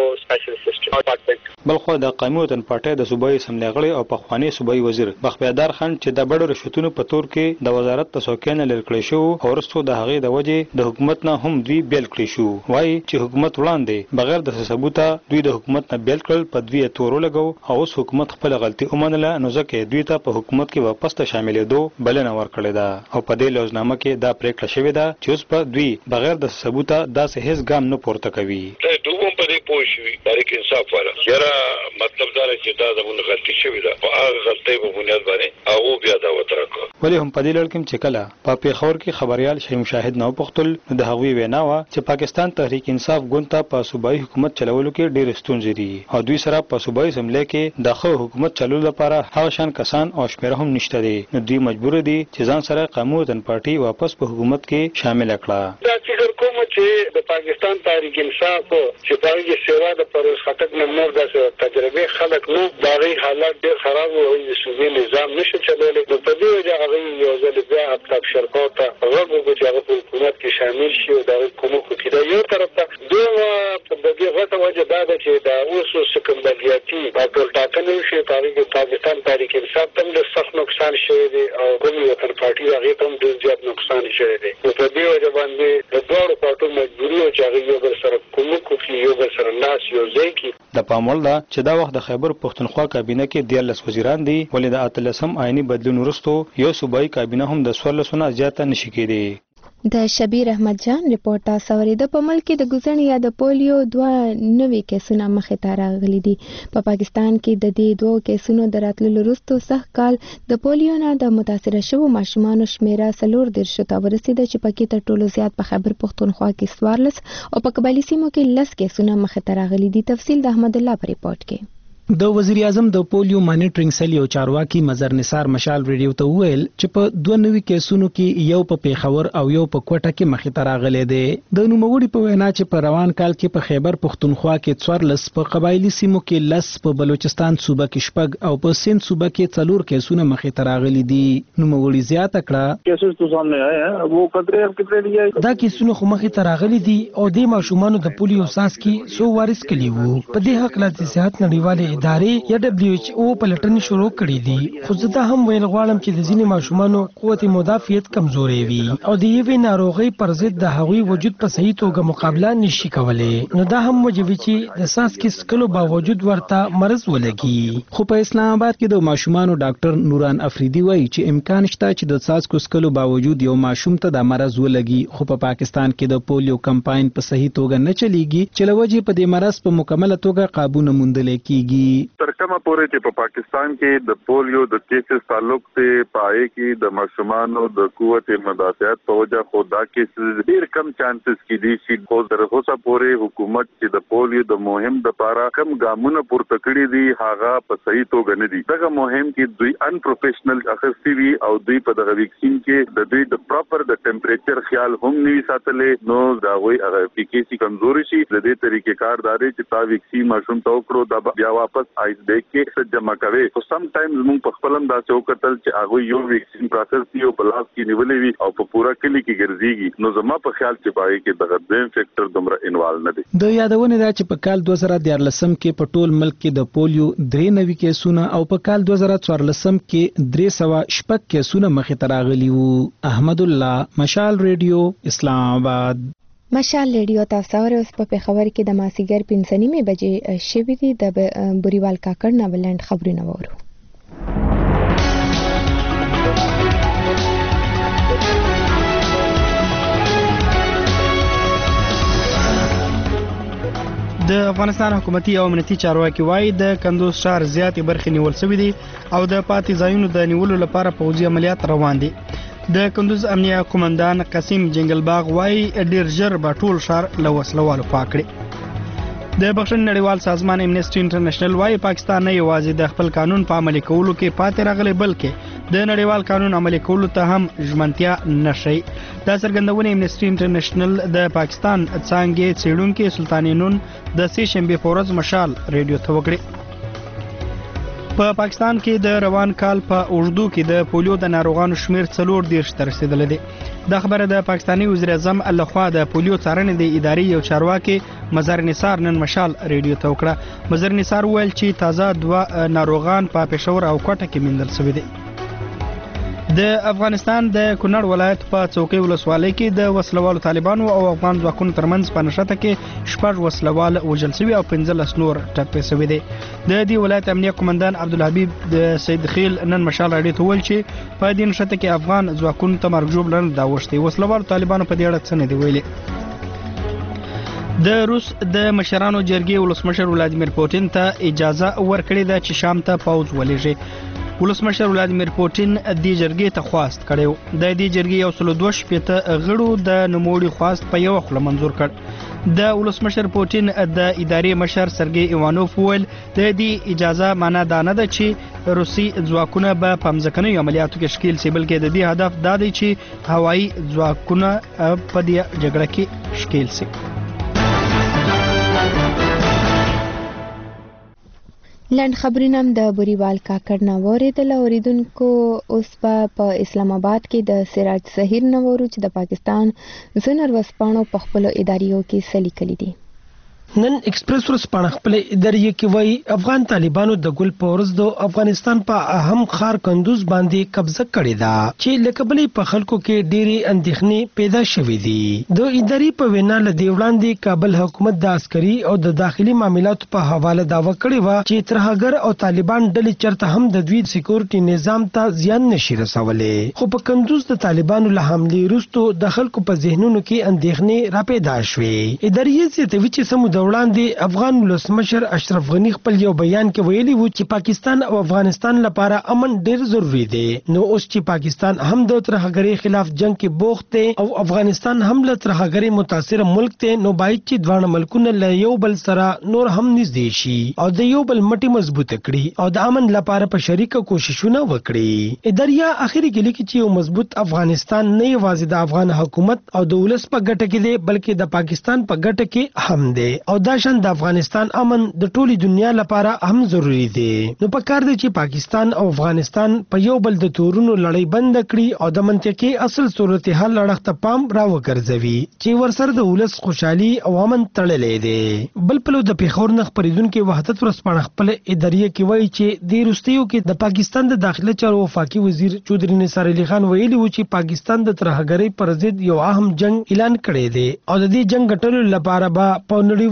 بلخو د قومي وطن پارټي د صوبایي اسمبلۍ غړی او پخوانی صوبایي وزیر بختیار خان چې د بډو رشوتونو په تور کې د وزارت تسوکې نه لری کړی شو او ورسته د هغې د وجې د حکومت نه هم دوی بیل کړی شو. وایي چې حکومت وړاندې بغیر د ثبوته دوی د حکومت نه بیل کړل، په دوی تورو لګو او اوس حکومت خپل غلطي ومنله نو ځکه دوی ته په حکومت کې واپس ته شاملېدو بلنه ورکړې ده او په دې لوزنامه کې دا پریکړه شوې ده چې اوس په دوی بغیر د ثبوته داسې هیڅ ګام نه پورته کوي. دوی په دې پوه شوي تحریک انصاف والا یاره مطلب دا چې دا زموږ غلطي شوې ده په هغه غلطۍ په بنیاد باندې هغه بیا دا وترکه. ولې هم په دې لړ کې چې کله په پیښور کې خبريال شي مشاهد نه پختل د هغوی وینا و چې پاکستان تحریک انصاف ګوند ته په صوبایي حکومت چلولو کې ډېر ستونزې دي او دوی سره په صوبایي اسمبلی کې د خو حکومت چلولو لپاره هغه شان کسان او شمېر هم نشته دي نو دوی مجبور دي چې ځان سره قومي وطن پارټي واپس په حکومت کې شامل کړه. دا فکر کوم چې د پاکستان تحریک انصاف چې په هغه سیوا د پروز خټک نمبر د تجربه خلک نو دا غي حالات ډېر خراب وو د صوبې نظام نشو چلولای نو په دې وجه هغه یو ځل بیا خپل شرکت ته هغه چې هغه په حکومت کې شامل شي او دا کومو کې دا یو طرف ته دوه په دې غټه وجه دا ده چې دا اوس سکندریاتي په ټول ټاکنو شي په پاکستان تحریک انصاف ته د سخت نقصان شوی دی او قومي وطن پارټي هغه ته هم ډېر زیات نقصان شوی دی نو په دې وجه باندې د دوه پارټو مجبوري او چې هغه یو بل سره کومو کې یو بل سره لاس یو ځای کې د پامول دا چې دا وخت د خیبر پښتونخوا کابینه کې دیارلس وزیران دي ولې د اتلسم آئینی بدلون وروسته یو صوبایي کابینه هم د څوارلسونه زیاته نشي کېدی. د شبیر احمد جان ریپورت تاسو اورید. په ملک کې د ګوزن یا د پولیو دوه نوې کیسونه مخې ته راغلي دي. په پاکستان کې د دې دوه کیسونو د راتللو وروسته سخت کال د پولیو نه د متاثره شوو ماشومانو شمیره څلور دېرشو ته ورسېده چې پکې تر ټولو زیات په خیبر پښتونخوا کې څوارلس او په قبایلي سیمو کې لس کیسونه مخې ته راغلي دي. تفصیل د احمد الله په ریپورت کې. د وزیر اعظم د پولیو مانیټرینګ سیل یو چارواکي مظهر نثار مشال ریډیو ته ویل چې په دوه نوي کیسونو کې یو په پیښور او یو په کوټه کې مخې ته راغلی دی. د نوموړي په وینا چې په روان کال کې په خیبر پښتونخوا کې څوارلس، په قبایلي سیمو کې لس، په بلوچستان صوبه کې شپږ او په سند صوبه کې څلور کیسونه مخې ته راغلي دي. نوموړي زیاته کړه دا کیسونه خو مخې ته راغلي دي او د ماشومانو د پولیو څاڅکي څو وارث کړي وو. په دې حق لا د صحت نړیوالې ادارې یا دبليو ایچ او په لټنې شروع کړې دي خو زه دا هم ویل غواړم چې د ځینې ماشومانو قوت مدافعت کمزورې وي او د یوې ناروغۍ پر ضد د هغوی وجود په صحیح توګه مقابله نشي کولی نو دا هم وجوي چې د څاڅکي څکلو باوجود ورته مرض ولګي. خو په اسلام آباد کې د ماشومانو ډاکټر نوران افریدي وایي چې امکان شته چې د څاڅکو څکلو باوجود یو ماشوم ته د مرض ولګي خو په پاکستان کې د پولیو کمپاین په صحیح توګه نه چلیږي چې لوجه په دې مرض په مکمله توګه قابو نه موندل کیږي. تر کومه پورې چې په پاکستان کې د پولیو د کیسز تعلق ته پای کې د ماشومانو د قوت مدافعت په وجه خو دا کیسز ډیر کم چانسز کې دي چې خو تر اوسه پورې حکومت چې د پولیو د مهم د لپاره کم ګامونه پورته کړی دي هغه په صحیح توګه نه دي. دغه مهم کې دوی ان پروفیشنل اخستي وي او دوی په دغه ویکسین کې د دوی د پراپر د ټمپریچر خیال هم نه ساتلې نو دا وایي هغه افیکیسي کمزوري شي. د دې طریقې کار داري چې تا ویکسین ماشوم ته وکړو دا بیا واپس آیس بیگ کې څه جمع کوي. خو سم ټایمز موږ په خپل هم دا څه وکړل چې هغه یو ویکسین پروسس یو په لاس کې نیولې وي او په پورا کلی کې ګرځيږي نو زما په خیال چې پای کې دغه دویم فیکٹر دومره انوالو نه دي. د یادونه دا چې په کال دوه زره دیارلسم کې په ټول ملک کې د پولیو درې نوي کیسونه او په کال دوه زره څوارلسم کې درې سوه شپږ کیسونه مخې ته راغلي وو. احمد الله، مشال ریډیو، اسلام آباد. مشال ریډیو تاسو اورئ. اوس په خبر کې د ماسیګر پنځه نیمې بجې شوې دي. د بوریوال کاکړ نه بلند خبرونه وورو. د افغانستان حکومتي او امنیتي چارواکي وایي د کندوز ښار زیاتې برخې نیول شوې دي او د پاتې ځایونو د نیولو لپاره پوځي عملیات روان دي. د کندوز امنیه قومندان قاسم جنگلباغ وایي ډیر ژر به ټول ښار له وسلوالو پاک کړي. د بخښنې نړیوال سازمان امنیسټي انټرنیشنل وایي پاکستان نه یوازې د خپل قانون په عملي کولو کې پاتې راغلی بلکې د نړیوال قانون عملي کولو ته هم ژمنتیا نه ښیي. دا څرګندونه امنیسټي انټرنیشنل د پاکستان څانګې څېړونکي سلطانې نون د سې شنبې په ورځ مشال ریډیو ته وکړې. په پاکستان کې د روان کال په اوږدو کې د پولیو د ناروغانو شمیر څلور دېرش ته رسېدلی دی. دا خبره د پاکستاني وزیر اعظم لخوا د پولیو څارنې د ادارې یو چارواکي مظهر نثار نن مشال ریډیو ته وکړه. مظهر نثار وویل چې تازه دوه ناروغان په پېښور او کوټه کې موندل شوي دي. د افغانستان د کونړ ولایت په څوکۍ ولسوالۍ کې د وسلوالو طالبانو او افغان ځواکونو ترمنځ په نښته کې شپږ وسلوال وژل شوي او پنځلس نور ټپي شوي دي. د دې ولایت امنیه قومندان عبدالحبیب د سید خیل نن مشال راډیو ته وویل چې په دې نښته کې افغان ځواکونو ته مرګ ژوبله نه ده اوښتې. وسلوالو طالبانو په دې اړه څه نه دي ویلي. د روس د مشرانو جرګې ولسمشر ولادیمیر پوټین ته اجازه ورکړې ده چې شام ته پوځ ولېږي. ولسمشر ولادیمیر پوټین د جرګې ته خواست کړی. د دې جرګې یو سل دوه شپېته غړو د نوموړي خواست په یوه خوله منظور کړ. د ولسمشر پوټین د ادارې مشر سرګی ایوانوف وویل د دې اجازه معنا دا نه ده چې روسي ځواکونه به په مځکنیو عملیاتو کې ښکیل شي بلکې د دې هدف دا دی چې هوایي ځواکونه په دې جګړه کې ښکیل شي. لنډ خبرونه هم د بوریوال کاکړ نه واورېدل. اوریدونکو اوس به په اسلام آباد کې د سراج صحیر نه وورو چې د پاکستان ځینو ورځپاڼو په خپلو اداریو کې څه لیکلي دي. نن ایکسپریس ورځپاڼه خپل ادارې کې وایي افغان طالبانو د ګل په ورځ د افغانستان په اهم ښار کندوز باندې قبضه کړې ده چې له کبله په خلکو کې ډېرې اندېښنې پیدا شوې دي. د ادارې په وینا له دې وړاندې کابل حکومت د عسکري او د داخلي معاملاتو په حواله دعوه کړې وه چې ترهګر او طالبان ډلې چرته هم د دوی سکیورټي نظام ته زیان نشي رسولی. خو په کندوز د طالبانو له حملې وروسته د خلکو په ذهنونو کې اندېښنې راپیدا شوې. ادارې زیاتوي چې سمو وړاندې افغان ولسمشر اشرف غنی خپل یو بیان کې ویلي وو چې پاکستان او افغانستان لپاره امن ډیر ضروری دی. نو اوس چې پاکستان هم د ترهګرۍ خلاف جنگ کې بوخت دی او افغانستان هم له ترهګرۍ متاثر ملک دی نو باید چې دواړه ملکونه له یو بل سره نور هم نږدې شي او د یو بل مټي مضبوطه کړي او د امن لپاره په شریکه کوششونه وکړي. اداریا اخري کې لیکي چې یو مضبوط افغانستان نه یوازې د افغان حکومت او د ولس په ګټه کې دی بلکې د پاکستان په ګټه کې هم دی او دا شان د افغانستان امن د ټولي دنیا لپاره هم ضروری دی. نو په کار دی چې پاکستان او افغانستان په یو بل د تورونو لړۍ بند کړي او د منطقي اصل صورتحال لړښت ته پام راوګرځوي چې ورسره د ولس خوشحالي او امن تړلې دی. بل پلو د پیښور نه خبرېدونکو وحدت ورځپاڼه خپل ادارې کې وایي چې د روسیو کې د پاکستان د داخله چارو وفاقي وزیر چودري نثار علي خان ویلي و چې پاکستان د ترهګرۍ پر ضد یو اهم جنگ اعلان کړی دی او د دې جنگ ګټلو لپاره به په نړیوال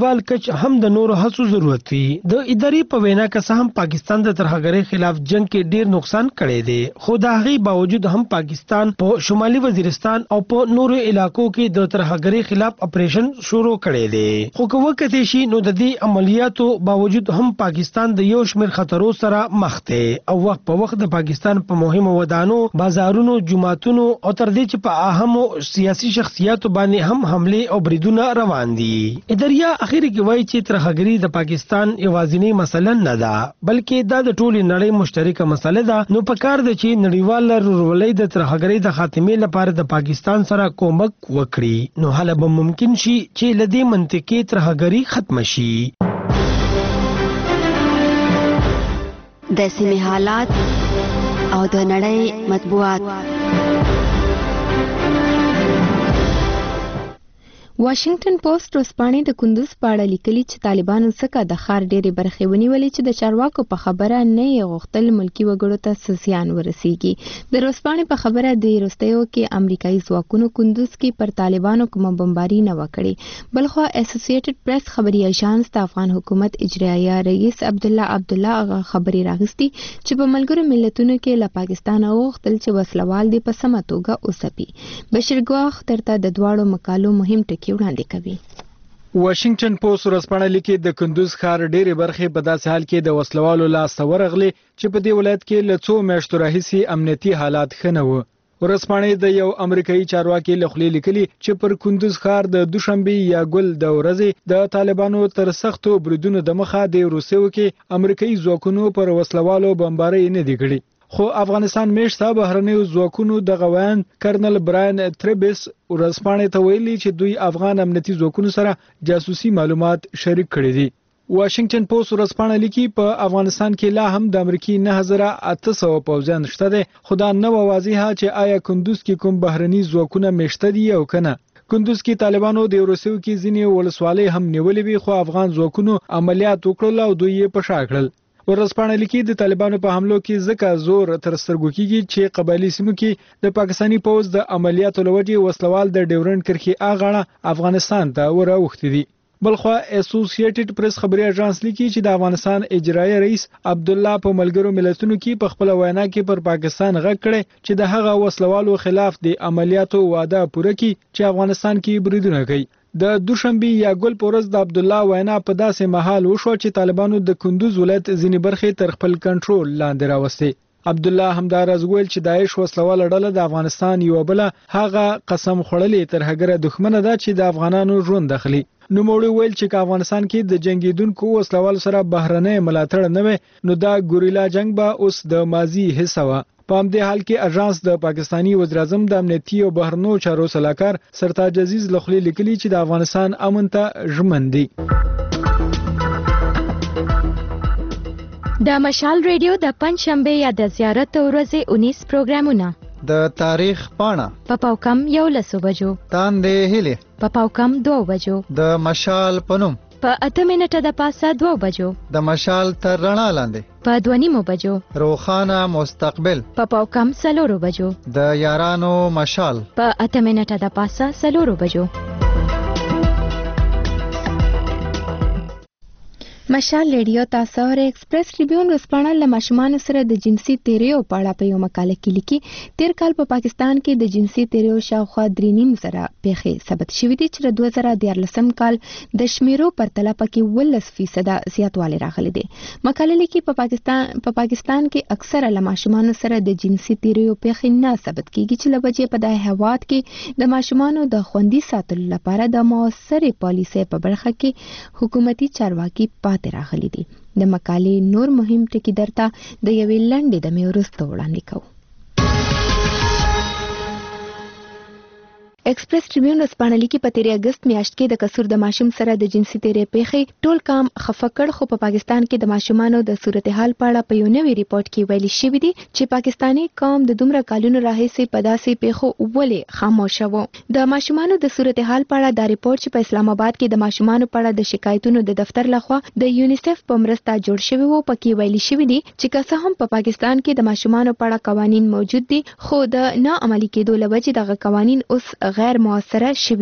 نړیوال کچ هم د نورو هڅو ضرورت وي. د ادارې په وینا که هم پاکستان د ترهګرۍ خلاف جنگ کې ډیر نقصان کړی دی، خو د هغې باوجود هم پاکستان په شمالي وزیرستان او په نورو علاقو کې د ترهګرۍ خلاف اپریشن شروع کړی دی. خو که وکتل شي نو د دې عملیاتو باوجود هم پاکستان د یو شمېر خطرو سره مخ دی او وخت په وخت د پاکستان په مهمو ودانو، بازارونو، جماعتونو او تر دې چې په اهمو سیاسي شخصیاتو باندې هم حمله او بریدونه روان دي. اداریا اخر کې وایي چې ترهګري د پاکستان یوازینی مسله نه ده، بلکې دا د ټولې نړۍ مشترکه مسله ده. نو په کار ده چې نړیوال ورولۍ د ترهګرۍ د خاتمې لپاره د پاکستان سره کومک وکړي، نو هله به ممکن شي چې له دې منطقې ترهګري ختم شي. د سیمې حالات او د نړۍ مطبوعات. واشنگټن پوسټ ورځپاڼې د کندوز په اړه لیکلي چې طالبانو څخه د ښار ډېرې برخې ونیولې چې د چارواکو په خبره نه یې غوښتل ملکي وګړو ته څه زیان ورسیږي. د ورځپاڼې په خبره د وروستیو کې امریکایي ځواکونو کندوز کې پر طالبانو کومه بمباري نه وکړي. بلخوا اسوسییټډ پریس خبري ایجانس د افغان حکومت اجرایه رئیس عبدالله عبدالله هغه خبري راغستي چې په ملګرو ملتونو کې له پاکستان غوښتل چې وسلوال دي په سمه توګه وسپي. بشیر ګواخ ترته د دواړو مقالو مهم ټکي وړاندې کوي. واشنگټن پوسټ ورځپاڼه لیکي د کندوز ښار ډېرې برخې په داسې حال کې د وسلوالو لاسته ورغلې چې په دې ولایت کې له څو میاشتو راهیسې امنیتي حالات ښه نه وو. ورځپاڼې د یو امریکایي چارواکي له خولې لیکلي چې پر کندوز ښار د دوشنبې یا ګل د ورځې د طالبانو تر سختو بریدونو د مخه د روسیو کې امریکایي ځواکونو پر وسلوالو بمبارۍ نه دي کړي. خو افغانستان میشته بهرنیو ځواکونو د غوان کرنل براین تریبس ورځپاڼې ته ویلي چې دوی افغان امنیتي ځواکونو سره جاسوسي معلومات شریک کړي دي. واشنگټن پوسټ ورځپاڼه لیکي په افغانستان کې لا هم د امریکای نه هزار اته سوه پوځیان شته دي، خو دا نه واضحه چې آیا کندوز کې کوم بهرني ځواکونه میشته دي او کنه. کندوز کې طالبانو د روسیو کې ځینې ولسوالۍ هم نیولې وي، خو افغان ځواکونو عملیات وکړل او دوی یې په شا کړل. ورځپاڼه لیکي د طالبانو په حملو کې ځکه زور تر سترګو کېږي چې قبایلي سیمو کې د پاکستاني پوځ د عملیاتو له وجې وسلوال د ډیورنډ کرښې اغاړه افغانستان ته وراوښتي دي. بلخوا اسوسییټډ پریس خبري اژانس لیکي چې د افغانستان اجرایه رئیس عبدالله په ملګرو ملتونو کې په خپل وینا کې پر پاکستان غږ کړی چې د هغه وسلوالو خلاف د عملیاتو وعده پوره کړي چې افغانستان کې بریدونه کوي. د دوشنبې یا ګل په ورځ د عبدالله وینا په داسې مهال وشو چې طالبانو د کندوز ولایت ځینې برخې تر خپل کنټرول لاندې راوستي. عبدالله همدارز ویل چې داعش وسلواله ډله د افغانستان یو بل هغه قسم خوړلې ترهګره دښمنه ده چې د افغانانو ژوند دخلي. نوموړي ویل چې افغانستان کې د جنگیدونکو وسلوالو سره بهرنۍ ملاتړ نه وي نو دا ګوریلا جنگ به اوس د ماضي حصہ وه. په همدې حال کې اژانس د پاکستانی وزیر اعظم د امنیتي او بهرنیو چارو سلاکار سرتاج عزیز لخوا لیکلي چې د افغانستان امن ته ژمن دي. د مشال ریډیو د پنځشنبه یا د زیارت ورځې اونیس پروګرامونه د تاریخ پاڼه په پاوکم یو لسو بجو، تاندې هلي په پاوکم دوه بجو، د مشال پنوم په اته منټه د پاسه دوه بجو، د مشال تر رڼا لاندې په دوه نیمو بجو، روخانه مستقبل په پاوکم سلورو بجو، د یارانو مشال په اته منټه د پاسه سلورو بجو. مشال ریډیو تاسو او ایکسپریس ټریبیون ورځپاڼه له ماشومانو سره د جنسي تیریو په اړه په یو مقاله کې لیکي تیر کال په پاکستان کې د جنسي تیریو شاوخوا درې نیم زره پیښې ثبت شوې دي چې د دوه زره دیارلسم کال د شمیرو پرتله پکې ولس فیصده زیاتوالی راغلی دی. مقاله لیکي په پاکستان په پاکستان کې اکثره له ماشومانو سره د جنسي تیریو پیښې نه ثبت کیږي چې له وجې په دغه هیواد کې د ماشومانو د خوندي ساتلو لپاره د موثرې پالیسۍ په برخه کې حکومتي چارواکي راغلي دي. د مقالې نور مهم ټکي درته د یوې لنډې دمې وروسته وړاندې کوو. ایکسپریس ټریبیون ورځپاڼه لیکي په تیرې اګست میاشت کې د قصور د ماشوم سره د جنسي تیرې پیښې ټول کام خفه کړ، خو په پاکستان کې د ماشومانو د صورتحال په اړه په یو نوي ریپورت کې ویلي شوي دي چې پاکستاني قوم د دومره کلونو راهیسې په داسې پیښو ولې خاموشه و. د ماشومانو د صورتحال په اړه دا ریپورت چې په اسلام آباد کې د ماشومانو په اړه د شکایتونو د دفتر لخوا د یونیسف په مرسته جوړ شوی و، پکې ویلي شوي دي چې که څه هم په پاکستان کې د ماشومانو په اړه قوانین موجود دي، خو د ناعملي کېدو له وجې دغه قوانین اوس غیر موثره شوي دي.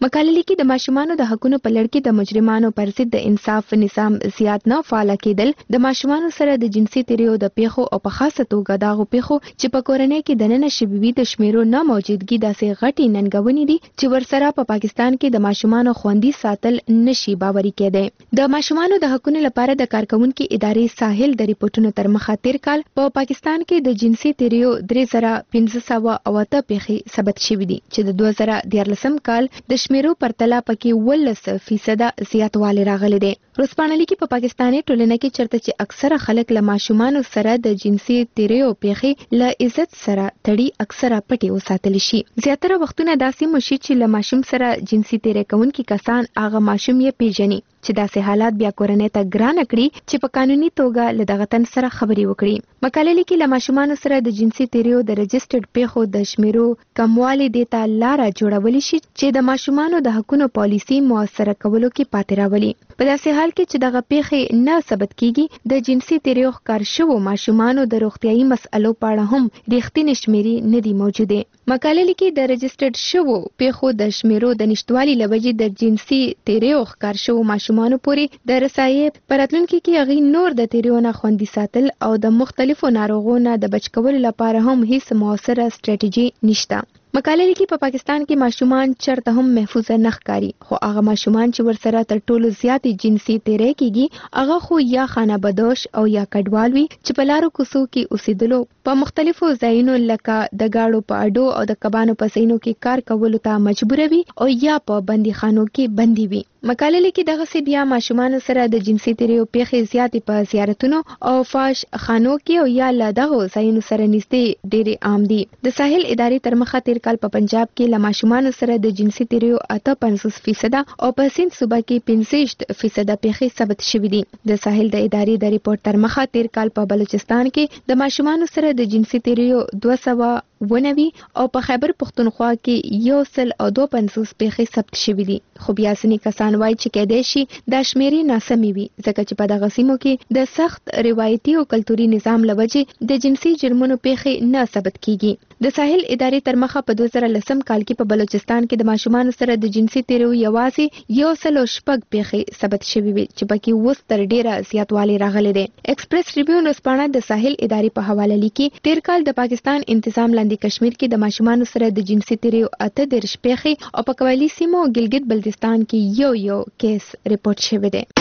مقاله لیکي د ماشومانو د حقوقو په لړ کې د مجرمانو پر ضد د انصاف نظام زیات نه فعال کېدل د ماشومانو سره د جنسي تیریو د پیښو او په خاصه توګه دغه پیښو چې په کورنۍ کې د نن شبيوي د شمیرو نه موجودګي داسې غټي ننګونې دي چې ورسره په پاکستان کې د ماشومانو خوندي ساتل نشي باوري کېدی. د ماشومانو د حقوقو لپاره د کارکونکو ادارې ساحل د ریپورتونو تر مخه تیر کال په پاکستان کې د جنسي تیریو درې زره پنځه سوه اوته پیښې ثبت شوې دي چې د دوه زره دیارلسم کال د شمیرو پرتله پکې ولس فیصد زیاتوالی راغلی دی. روسپانه لیکي په پاکستاني ټولنه کې چرته چې اکثره خلک له ماشومانو سره د جنسي تیریو پیښې له عزت سره تړي اکثره پټي وساتل شي. زیاتره وختونه داسې مشي چې له ماشوم سره جنسي تیری کوونکي کسان هغه ماشوم یې پیژني چې داسې حالات بیا کورنۍ ته ګران کړي چې په قانوني توګه له دغه تن سره خبري وکړي. مقاله لیکي له ماشومانو سره د جنسي تیریو د رجسټرډ پیښو د شمیرو کموالی دیتا لاره جوړولی شي چې د ماشومانو د حقوقو پالیسي موثره کولو کې پاتې راولي. په داسې حال کې چې دغه پیښې نه ثبت کیږي د جنسي تیریو ښکار شوو ماشومانو د روغتيایي مسئلو په اړه هم ریښتینې شمیرې نه دي موجوده. مقاله لیکي د رجسټرډ شوو پیښو د شمیرو د نشټوالي لوجې د جنسي تیریو ښکار شوو ماشومانو پورې د رسایي پراتلونکو کې هغه نور د تیریو نه خوندي ساتل او د مختلفو ناروغونو د بچ کولو لپاره هم هیڅ موثره ستراتیژي نشته. مقاله لیکي په پاکستان کې ماشومان چرته هم محفوظ نه ښکاري خو هغه ماشومان چې ورسره تر ټولو زیاتې جنسي تیری کیږي هغه خو یا خانه بدوش او یا کډوال وي چې په لارو کوڅو کې اوسېدلو په مختلفو ځایونو لکه د گاډو په اډو او د کبانو په ځایونو کې کار کولو ته مجبور وي او یا په بندیخانو کې بندي وي. مقاله لیکي دغه سی بیا ماشومان سره د جنسي تیریو پیښې زیاتې په زیارتونو او فاش خانو کې او یا لدغه ځایونو سره نږدې ډېرې عام دي. د ساحل ادارې تر مخه تیر کال په پنجاب کې له ماشومان سره د جنسي تیریو اته پنځوس فیصد او په سند صوبه کې پنځه فیصد پیښې ثبت شوې دي. د ساحل د ادارې د ریپورت تر مخه تیر کال په بلوچستان کې د ماشومان سره د جنسي تیریو دوه سوه ونوي او په خیبر پختونخوا کې یو سل او دوه پنځوس پیښې ثبت شوې دي. خو بیا ځینې کسان وایي چې کېدای شي دا شمیرې ناسمې وي ځکه چې په دغه سیمو کې د سخت روایتي او کلتوري نظام له وجې د جنسي جرمونو پیښې نه ثبت کیږي. د ساحل ادارې تر مخه په دوه زره لسم کال کې په بلوچستان کې د ماشومان سره د جنسي تیریو یوازې یو سل او شپږ پیښې ثبت شوې وي چې پکې اوس تر ډیره زیاتوالی راغلی دی. ایکسپریس ریویو ورځپاڼه د ساحل ادارې په حواله لیکي تیر کال د پاکستان انتظام لاندې کشمیر کې د ماشومان سره د جنسي تیریو اته دیرش پیښې او په قبایلی سیمو ګلګت بلتستان کې یو یو کیس ریپورت شوی دی.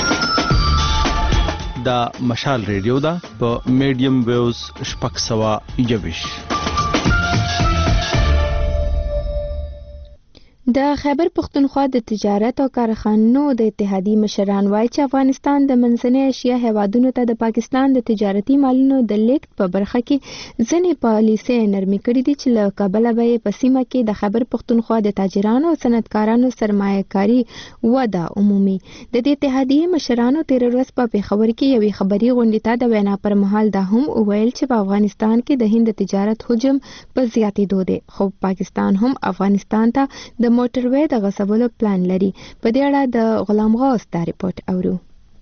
دا مشال ریډیو دا په میډیم ویوز شپږ سوه یوویش. د خیبر پختونخوا د تجارت او کارخانو د اتحادیې مشران وایي چې افغانستان د منځنۍ اشیا هیوادونو ته د پاکستان د تجارتي مالونو د لیږد په برخه کې ځینې پالیسۍ نرمي کړې دي چې له کبله به یې په سیمه کې د خیبر پختونخوا د تاجرانو او صنعتکارانو سرمایه کاري وده عمومي. د دې اتحادیې مشرانو تېره ورځ په پېښور کې یوې خبري غونډې ته د وینا پر مهال دا هم وویل چې په افغانستان کې د هند تجارت حجم په زیاتېدو دی خو پاکستان هم افغانستان ته د موټروي د غصبولو پلان لري. په دې اړه د غلام غوث دا ریپورت اورو.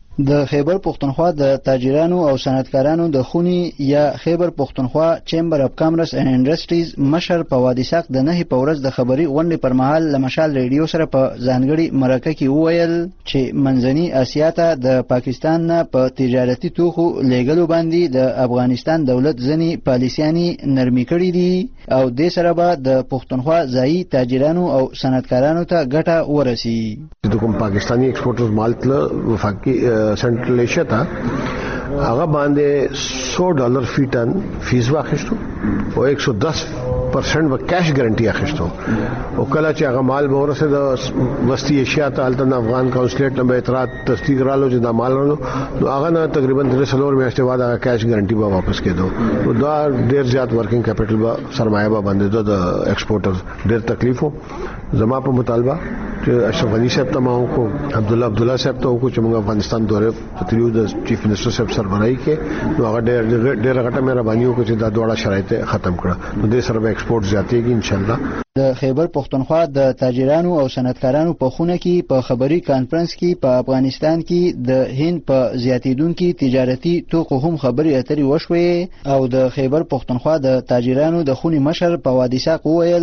د خیبر پختونخوا د تاجرانو او صنعتکارانو د خونی یا خیبر پختونخوا چیمبر اف کامرس اینڈ انډستریز مشر په وادي ساق د نه په ورځ د خبري غونډې پر مهال له مشال ریډیو سره په ځانګړي مرکه کې وویل چې منځني اسیا ته د پاکستان نه په تجارتي توکو لیږلو باندې د افغانستان دولت ځنی پالیسیاني نرمي کړې دي او د سره به د پختونخوا ځایي تاجرانو او صنعتکارانو ته ګټه ورسي. د کوم پاکستانی ایکسپورټرز مال تل وفاقي سنټرل ایشیا ته هغه باندې سو ډالر فی ټن فیس واخیستو او ایک سو دس پرسنٹ به کیش ګارانټي اخیستو او کله چې هغه مال به ورسه د وسطی ایشیا ته الته افغان کونسلیټ نه به اعتراض تصدیق رالو چې دا مال ورنو نو هغه نه تقریبا درې سلور میاشتې بعد هغه کیش ګارانټي به واپس کېدو نو دا ډیر زیات ورکینګ کیپټل به سرمایه به باندې د ایکسپورټر ډیر تکلیفو. زما په مطالبه چې اشرف غنی صاحب ته ما کو عبد الله عبد الله صاحب ته کو چې موږ افغانستان دورې تریو د چیف منسٹر صاحب سربراهي کې نو هغه ډېر ډېر غټه مهرباني وکړه چې دا دوړه شرایط ختم کړه نو د سره به ایکسپورټ زیاتېږي ان شاء الله. د خیبر پختونخوا د تاجرانو او صنعتکارانو په خونه کې په خبري کانفرنس کې په افغانستان کې د هند په زیاتیدونکو تجارتي توکو هم خبري اترې وشوي او د خیبر پختونخوا د تاجرانو د خوني مشر په وادي ساق وویل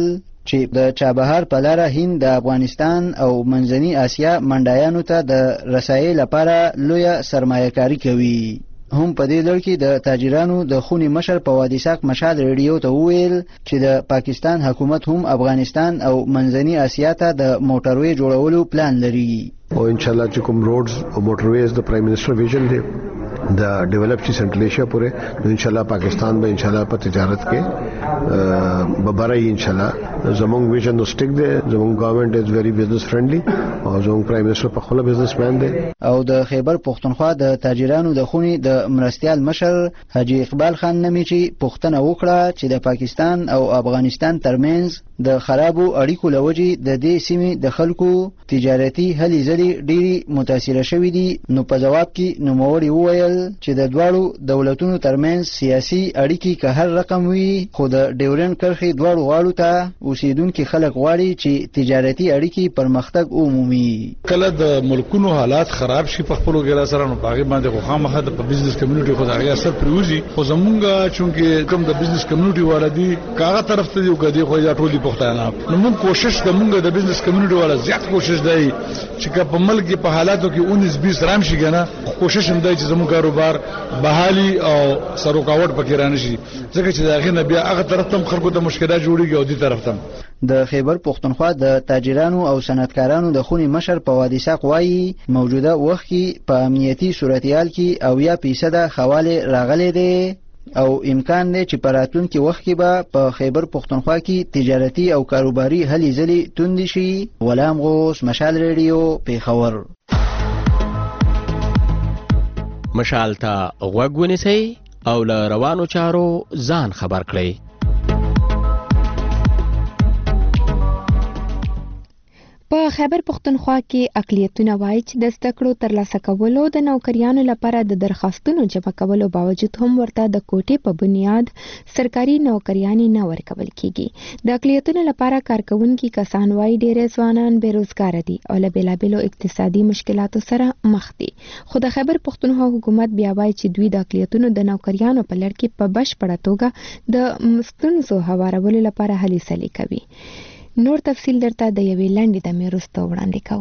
چې د چابهار په لاره هند د افغانستان او منځني اسیا منډایانو ته د رسایي لپاره لویه سرمایه‌کاري کوي. هم په دې لړ کې د تاجرانو د خونی مشر په وادي ساق مشال ریډیو ته وویل چې د پاکستان حکومت هم افغانستان او منځني اسیا ته د موټروي جوړولو پلان لري. او ان شاء الله چې کوم روډز او موټرویز د پرایم منسٹر ویژن دی د ډیولپ شي سنټرل ایشیا پورې نو ان شاء الله پاکستان به ان شاء الله په تجارت کې ببرای ان شاء الله زموږ ویژن نو سټیک دی. زموږ گورنمنت از ویری بزنس فرندلی او زموږ پرایم منسٹر په خپل بزنس مین دی. او د خیبر پښتونخوا د تاجرانو د خونی د مرستيال مشر حاجی اقبال خان نمیچی پښتنه وکړه چې د پاکستان او افغانستان ترمنځ د خرابو اړیکو لوجې د دې سیمې د خلکو تجارتي هلي ځلې ډېری متاثره شوې دي. نو په جواب کې نوموړي وویل چې د دواړو دولتونو ترمنځ سیاسي اړیکې که هر رقم وي خو د ډیورنډ کرښې دواړو غاړو ته اوسیدونکي خلک غواړي چې تجارتي اړیکې پرمختګ ومومي. کله د ملکونو حالات خراب شي په خپلو ګرا سره نو باغې باندې خو خامخا د بزنس کمیونټي خو دغه اثر پریوزي. خو زمونږ چونکې کوم د بزنس کمیونټي ولدي کاغه طرف ته یو غدي خو یا ټولي پښتانه نو موږ کوشش کوو د بزنس کمیونټي ولا زیات کوشش دی چې په ملک په حالاتو کې انیس بیس رام شي کنه کوشش هم دی چې زموږ کاروبار بحالي او سروکاوټ پکې رانه شي ځکه چې داغه نه بیا هغه طرف ته خلکو ته مشکلات جوړیږي او دې طرف ته. د خیبر پښتونخوا د تاجرانو او صنعتکارانو د خونی مشر په وادي ساق وایي موجوده وخت کې په امنیتي صورتحال کې او یا فیصد خواله راغلي دي او امکان دی چې په راتلونکي وخت کې به په خیبر پښتونخوا کې تجارتي او کاروباري هلي ځلې توندې شي. غلام غوث، مشال ریډیو، پیښور. مشال ته غوږ ونیسئ او له روانو چارو ځان خبر کړئ. په خیبر پښتونخوا کې اقلیتونه وایي چې د زده کړو ترلاسه کولو د نوکریانو لپاره د درخواستونو جمع کولو باوجود هم ورته د کوټې په بنیاد سرکاري نوکریانې نه ورکول کیږي. د اقلیتونو لپاره کارکونکي کسان وایي ډېر ځوانان بیروزګار دي او له بیلابیلو اقتصادي مشکلاتو سره مخ دي. خو د خیبر پښتونخوا حکومت بیا وایي چې دوی د اقلیتونو د نوکریانو په لړ کې په بشپړه توګه د ستونزو هوارولو لپاره هلې ځلې کوي. نور تفصیل درته د یوې لنډې دمې وروسته وړاندې کوو.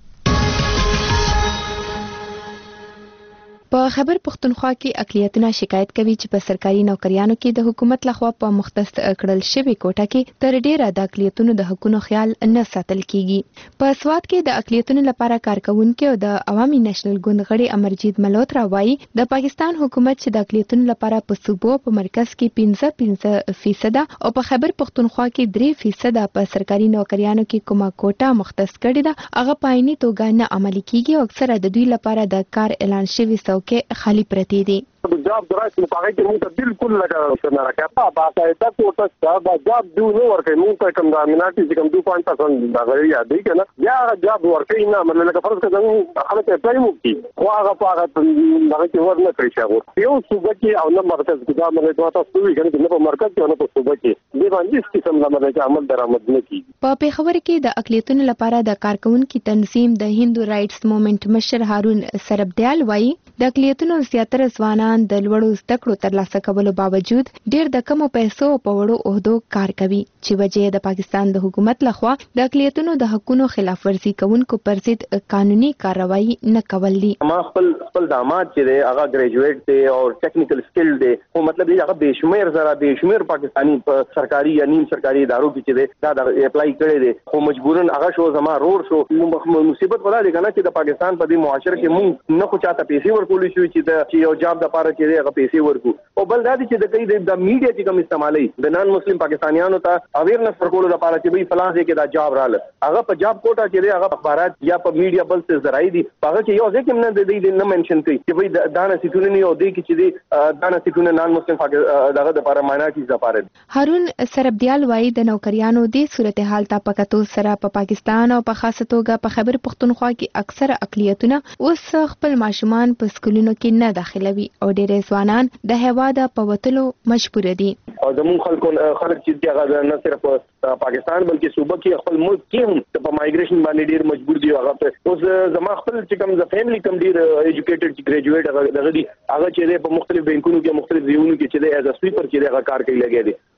په خیبر پښتونخوا کې اقلیتونه شکایت کوي چې په سرکاري نوکریانو کې د حکومت لخوا په مختص کړل شوی کوټه کې تر ډیره د اقلیتونو د حقوقو خیال نه ساتل کیږي. په سواد کې د اقلیتونو لپاره کارکونکو او د عوامي نېشنل ګوند غړي امرجیت ملوترا وایي د پاکستان حکومت چې د اقلیتونو لپاره په صوبو په مرکز کې پنځه پنځه فیصد او په خیبر پښتونخوا کې درې فیصد په سرکاري نوکریانو کې کومه کوټه مختص کړې ده هغه په عیني توګه نه عملي کیږي او اکثره د دوی لپاره د کار اعلان شوی کې خالی پرتی دي. جاب دراسي په هغه کې موږ ته بالکل لګا نه راکړه باقاعده کوټه دا د جاب دیو نه ورکې موږ ته کوم د امنیتي چې کوم دوه پوینټ پرسنټ دا غوړي یادې کنه بیا جاب ورکې نه مله لکه فرض کړه خلک ته پای مو کی خو هغه په هغه دغه کې ور نه کړی شاو یو صوبه کې او نه مرکز کې دا مله دوه تاسو وی کنه نه په مرکز کې نه په صوبه کې دی باندې قسم د مرکز عمل درآمد نه کی. په پیښور کې د اقلیتونو لپاره د کارکونکو تنظیم د هندو رائټس موومېنټ مشر هارون سربدیال وایي د اقلیتونو زیاتره ځوانان د لوړو زده کړو ترلاسه کولو باوجود ډېر د کمو پیسو په وړو عہدو کار کوي چې وجه د پاکستان د حکومت لخوا د اقلیتونو د حقوقو خلاف ورزي کوونکو پر ضد قانوني کاروایی نه کول دي. ما خپل خپل داماد چې دی هغه ګریجویټ دی او ټیکنیکل سکل دی او مطلب دی هغه بشمیر زره بشمیر پاکستانی په سرکاري یا نیم سرکاري ادارو کې چې دی دا د اپلای کړی دی خو مجبورن هغه شو زما رور شو مصیبت ولا دی کنه چې د پاکستان په دې معاشره کې مونږ نه خو چاته پیسې ورکول شو چې د یو جاب د لپاره چې دی هغه پیسې ورکو او بل دا چې د کوي د میډیا چې کوم استعمالي د نان مسلم پاکستانیانو ته اویرنس ورکول لپاره چې به فلان ځای کې دا جاب رااله هغه په جاب کوټه چې دی هغه اخبارات یا په میډیا بل څه ذرایع دي هغه کې یو ځکه نه د دې نه منشن کوي چې وای دانه سکونه نه او دی کې چې دی دانه سکونه نان مسلم دغه د لپاره ماینورټیز لپاره. هارون سربدیال وایي د نوکریانو د صورتحال ته پکاتو سره په پاکستان او په خاصه توګه په خیبر پښتونخوا کې اکثره اقلیتونه اوس خپل ماشومان په سکولونو کې نه داخلوي او ډېر ځوانان د هیواد په وتلو مجبور دي. او زموږ خلکو خلک چې هغه نه صرف پاکستان بلکې صوبه کې خپل ملک کې هم په مایګریشن باندې ډیر مجبور دي هغه اوس زما خپل چې کوم ز فیملی کوم ډیر ایجوکیټډ چې ګریجویټ هغه دغه دي هغه چې په مختلف بانکونو کې مختلف ځایونو کې چې د ایز ا سویپر چې هغه کار کوي لګي دي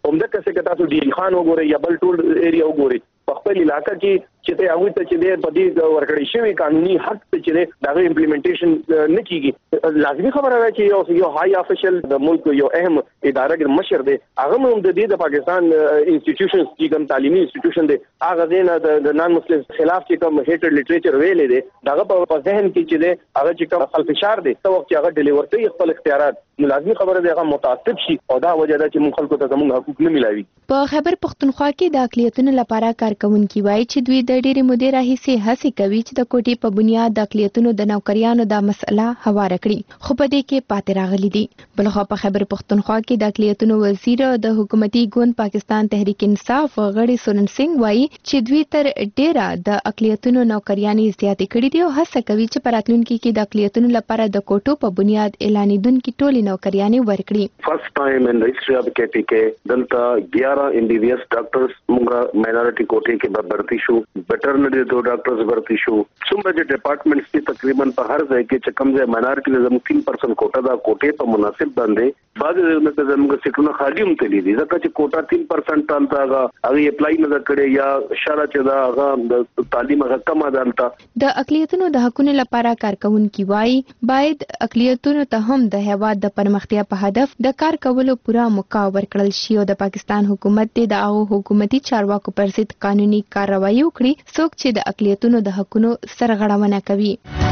همدغه څه کې تاسو ډیل خان وګورئ یا بل ټول ایریا وګورئ په خپل علاقې کې چې ته هغه ته چې د پدې ورکړې شوی قانوني حق ته چې دا امپلیمنټیشن نه کیږي لازمي خبره ده چې یو یو هاي افیشل د ملک یو اهم اداره کې مشر دی هغه هم د دې د پاکستان انسټیټیوشنز چې کوم تعلیمي انسټیټیوشن دی هغه دینه د نان مسلم خلاف چې کوم هیټر لټریچر ویلې دی دغه په ذهن کې چې دی هغه چې کوم خپل فشار دی ته وخت هغه ډیلیور کوي خپل اختیارات نو لازمي خبره ده هغه متعصب شي او دا وجه ده چې مونږ خلکو ته زموږ حقوق نه ملایوي. په خیبر پختونخوا کې د اقلیتونو لپاره کارکونکي وایي چې دوی د ډېرې مودې راهیسې هڅې کوي چې د کوټې په بنیاد د اقلیتونو د نوکریانو د مسله هواره کړي خو په دې کې پاتې راغلي دي. بلخوا په خیبر پختونخوا کې د اقلیتونو وزیر د حکومتي ګوند پاکستان تحریک انصاف غړي سورن سنگ وایي چې دوی تر ډېره د اقلیتونو نوکریانې زیاتې کړي دي او هڅه کوي چې په راتلونکي کې د اقلیتونو لپاره د کوټو په بنیاد اعلانېدونکي ټولې نوکریانې ورکړي. فرست ټایم ان هسټري اف کے پی کې دلته ग्यारह M B B S ډاکټرز موږ ماینورټي کوټې کې به برتي شو ویټرنری دو ډاکټرز برتي شو څومره چې ډپارټمنټس کې تقریبا په هر ځای کې چې کم ځای ماینورټي زموږ تین پرسنټ کوټه دا کوټې په مناسب باندې بعض ځایونه کې زموږ سیټونه خالی هم تللی دي ځکه چې کوټه تین پرسنټ تالته هغه هغه اپلای نه کړي یا شاله چې دا هغه د تعلیم هغه کم دالته. د اقلیتونو د حقوقو لپاره کارکونکي وایي باید اقلیتونو ته هم د هیواد د پرمختیا په هدف د کار کولو پوره موقع ورکړل شي او د پاکستان حکومت د هغو حکومتي چارواکو پر ضد قانوني کارروایي وکړي څوک چې د اقلیتونو د حقوقو سرغړونه کوي.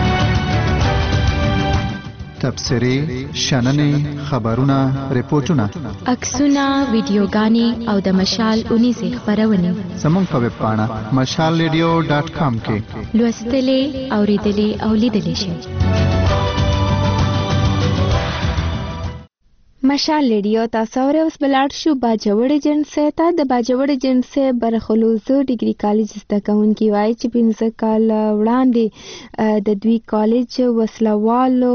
تبصرې شننې خبرونه ریپورتونه عکسونه ویډیوګانې او د مشال اونیزې خبرونه زموږ په ویب پاڼه مشال ریډیو ډاټ کام کې لوستلې اوریدلې او لیدلې شئ. مشال ریډیو تاسو اورئ اوس بلاړ شو باجوړ جنسه ته د باجوړ جنسه برخلوزو ډیګري کالج زده کوونکي وایي چې پنځه کال وړاندې د دوی کالج وسلوالو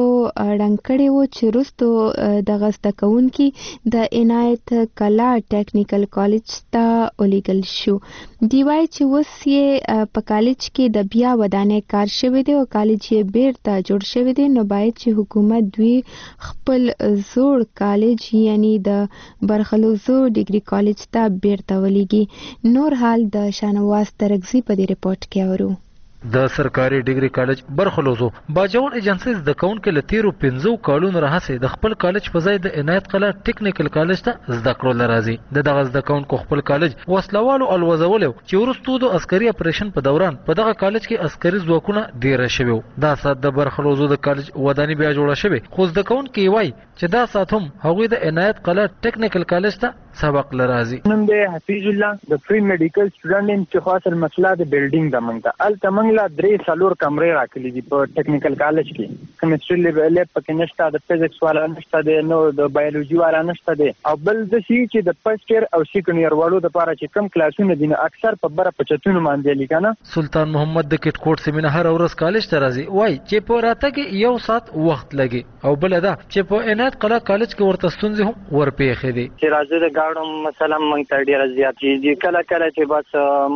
ړنګ کړی و چې وروسته دغه زده کوونکي د عنایت کلا ټیکنیکل کالج ته ولیږل شو. دی وایي چې اوس یې په کالج کې د بیا ودانې کار شوی دی او کالج یې بیرته جوړ شوی دی نو باید چې حکومت دوی خپل زوړ کالج یعنی د برخلوزو ډیګري کالج ته بیرته ولیږي. نور حال د شانواز ترغزي په دې رپورت کې اورو. د سرکاري ډیګري کالج برخلوزو باجوړ ایجنسی زده کوونکو له تیرو پنځو کالونو راهیسې د خپل کالج په ځای د عنایت قلا ټیکنیکل کالج ته زده کړو راځي. د دغه زده کوونکو خپل کالج وسلوالو الوزولو چې وروسته د عسکري اپریشن په دوران په دغه کالج کې عسکري ځواکونه ډیر شوي. دا سات د برخلوزو د کالج ودانۍ بیا جوړه شوې خو زده کوونکي وایي چې دا سات هم هغوی د عنایت قلا ټیکنیکل کالج ته سبق لرازي. نن د حفیظ الله د فری میډیکل سټوډنټ چې خاصه مسله د بیلډینګ د منګه ال تمنګلا درې څلور کمرې راکلي دي په ټیکنیکل کالج کې. کیمستري لیب پکې نشته د فزکس والا نشته د نو د بایولوژي والا نشته دی او بل د سی چې د فرست ایئر او سیکنډ ایئر والو د لپاره چې کم کلاسونه دي اکثر په بره پچتون باندې لیکنه. سلطان محمد د کټ کوټ سیمینار هر ورځ کالج ته راځي وای چې په راته کې یو سات وخت لګي او بل دا چې په عنایت قلا کالج کې ورته ستونزې هم ورپېښې دي. چې راځي د گاډم مثلا مونږ ته ډیر زیات دي کله کله چې بس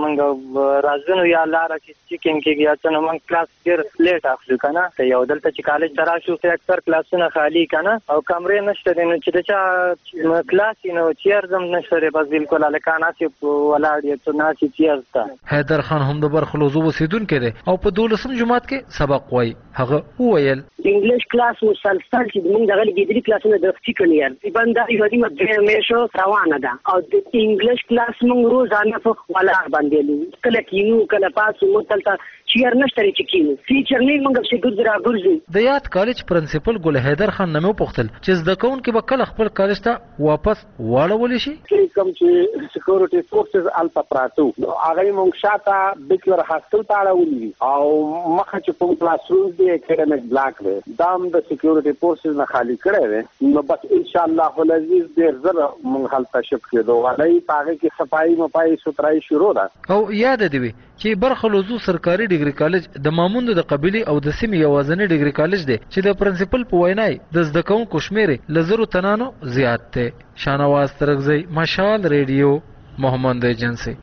مونږ راځو یا لار کې چیکینګ کېږي یا څنګه مونږ کلاس ډیر لیټ اخلو کنه ته یو دلته چې کالج دراشو چې اکثر کلاسونه خالی کنه او کمرې نشته دي نو چې د چا کلاس نو چیر زم نشته بس بالکل الکان اسی ولاړ یو څه ناسي چیر تا. حیدر خان هم د برخلوزو وسیدونکو دی او په دولسم جماعت کې سبق وای هغه وویل انګلیش کلاس مسلسل چې موږ دغه ډیګري کلاسونه د سیکنډ ایئر بنده یو دی مده مېشو روانه ده او د انګلیش کلاس موږ روزانه په ولاړ باندې کله کینو کله پاسو متلته چیر نشته چې کینو فیچر نه موږ چې ګرځرا ګرځي. د یاد کالج پرنسپل ګل حیدر خان نمو پختل چې زده کوونکي به کله خپل کالج ته واپس واړول شي. کوم چې سکیورټي فورسز الپا پراتو هغه موږ شاته بیکلر هاستل ته اړولې او مخه چې په کلاس روم دی اکیډمیک بلاک دی دام د سکیورټي فورسز نه خالی کړی نو بس ان شاء الله العزیز ډیر زره موږ حالت شپ کېدو غلای پاره کې صفائی مپای سترای شروع ده. او یاد دی چې برخلوزو سرکاري ډیګري کالج د ماموند د قبيله او د سیمې یوازنی ډیګري کالج دی چې د پرنسپل په وینای د زده کوونکو شمیر لزرو تنانو زیات دی. شانواز ترغزی مشال ریډیو محمد ایجنسی.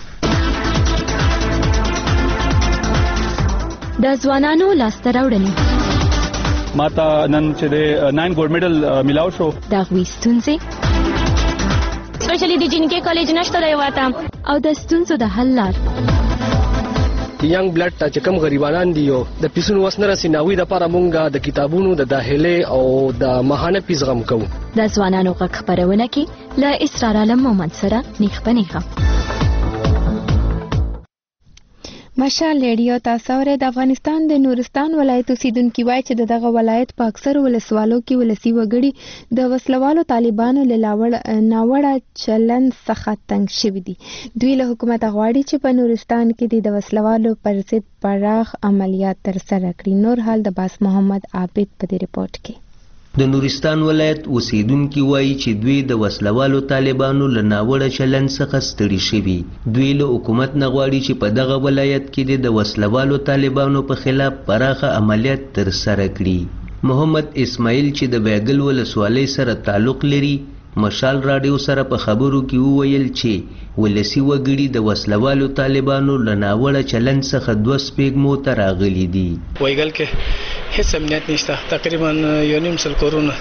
د ځوانانو لاسته راوړنې ماته نن چې د ناین ګولډ میډل ملاو شو دا غوښتونځي اسپیشلی د جنکي کالج نشته دی واته او د ستونزو د حل لار ینګ بلډ ته چې کوم غریبانان دي او د پیسونو وس نه رسي ناوی د لپاره مونږه د کتابونو د داخله او د ماهانه پیس غم کوو د ځوانانو غږ خبرونه کې له اسرار عالم محمد سره نیخ پنیخه مشال ریډیو تاسو ورته د افغانستان د نورستان ولایت اوسیدونکو وایي چې دغه ولایت په اکثر ولسوالو کې ولسی وګړي د وسلوالو طالبانو له لاوړ ناوړه چلن څخه تنګ شوي دي. دوی له حکومت غواړي چې په نورستان کې د وسلوالو پر ضد پراخ عملیات ترسره کړي. نور حال د باس محمد عابد په دې ریپورت کې. د نورستان ولایت اوسیدونکو وایي چې دوی د وسلوالو طالبانو له ناوړه چلن څخه ستړي شوي. دوی له حکومت نه غواړي چې په دغه ولایت کې د وسلوالو طالبانو په خلاف پراخه عملیات ترسره کړي. محمد اسماعیل چې د بیګل ولسوالۍ سره تعلق لري مشال رادیو سره په خبرو کې وویل چې ولسی وګړي د وسلوالو طالبانو له ناوړه چلن څخه دوه سپېږمو ته راغلي دي. وایګل کې هیڅ امنیت نشته. تقریبا یو نیم سل کورونه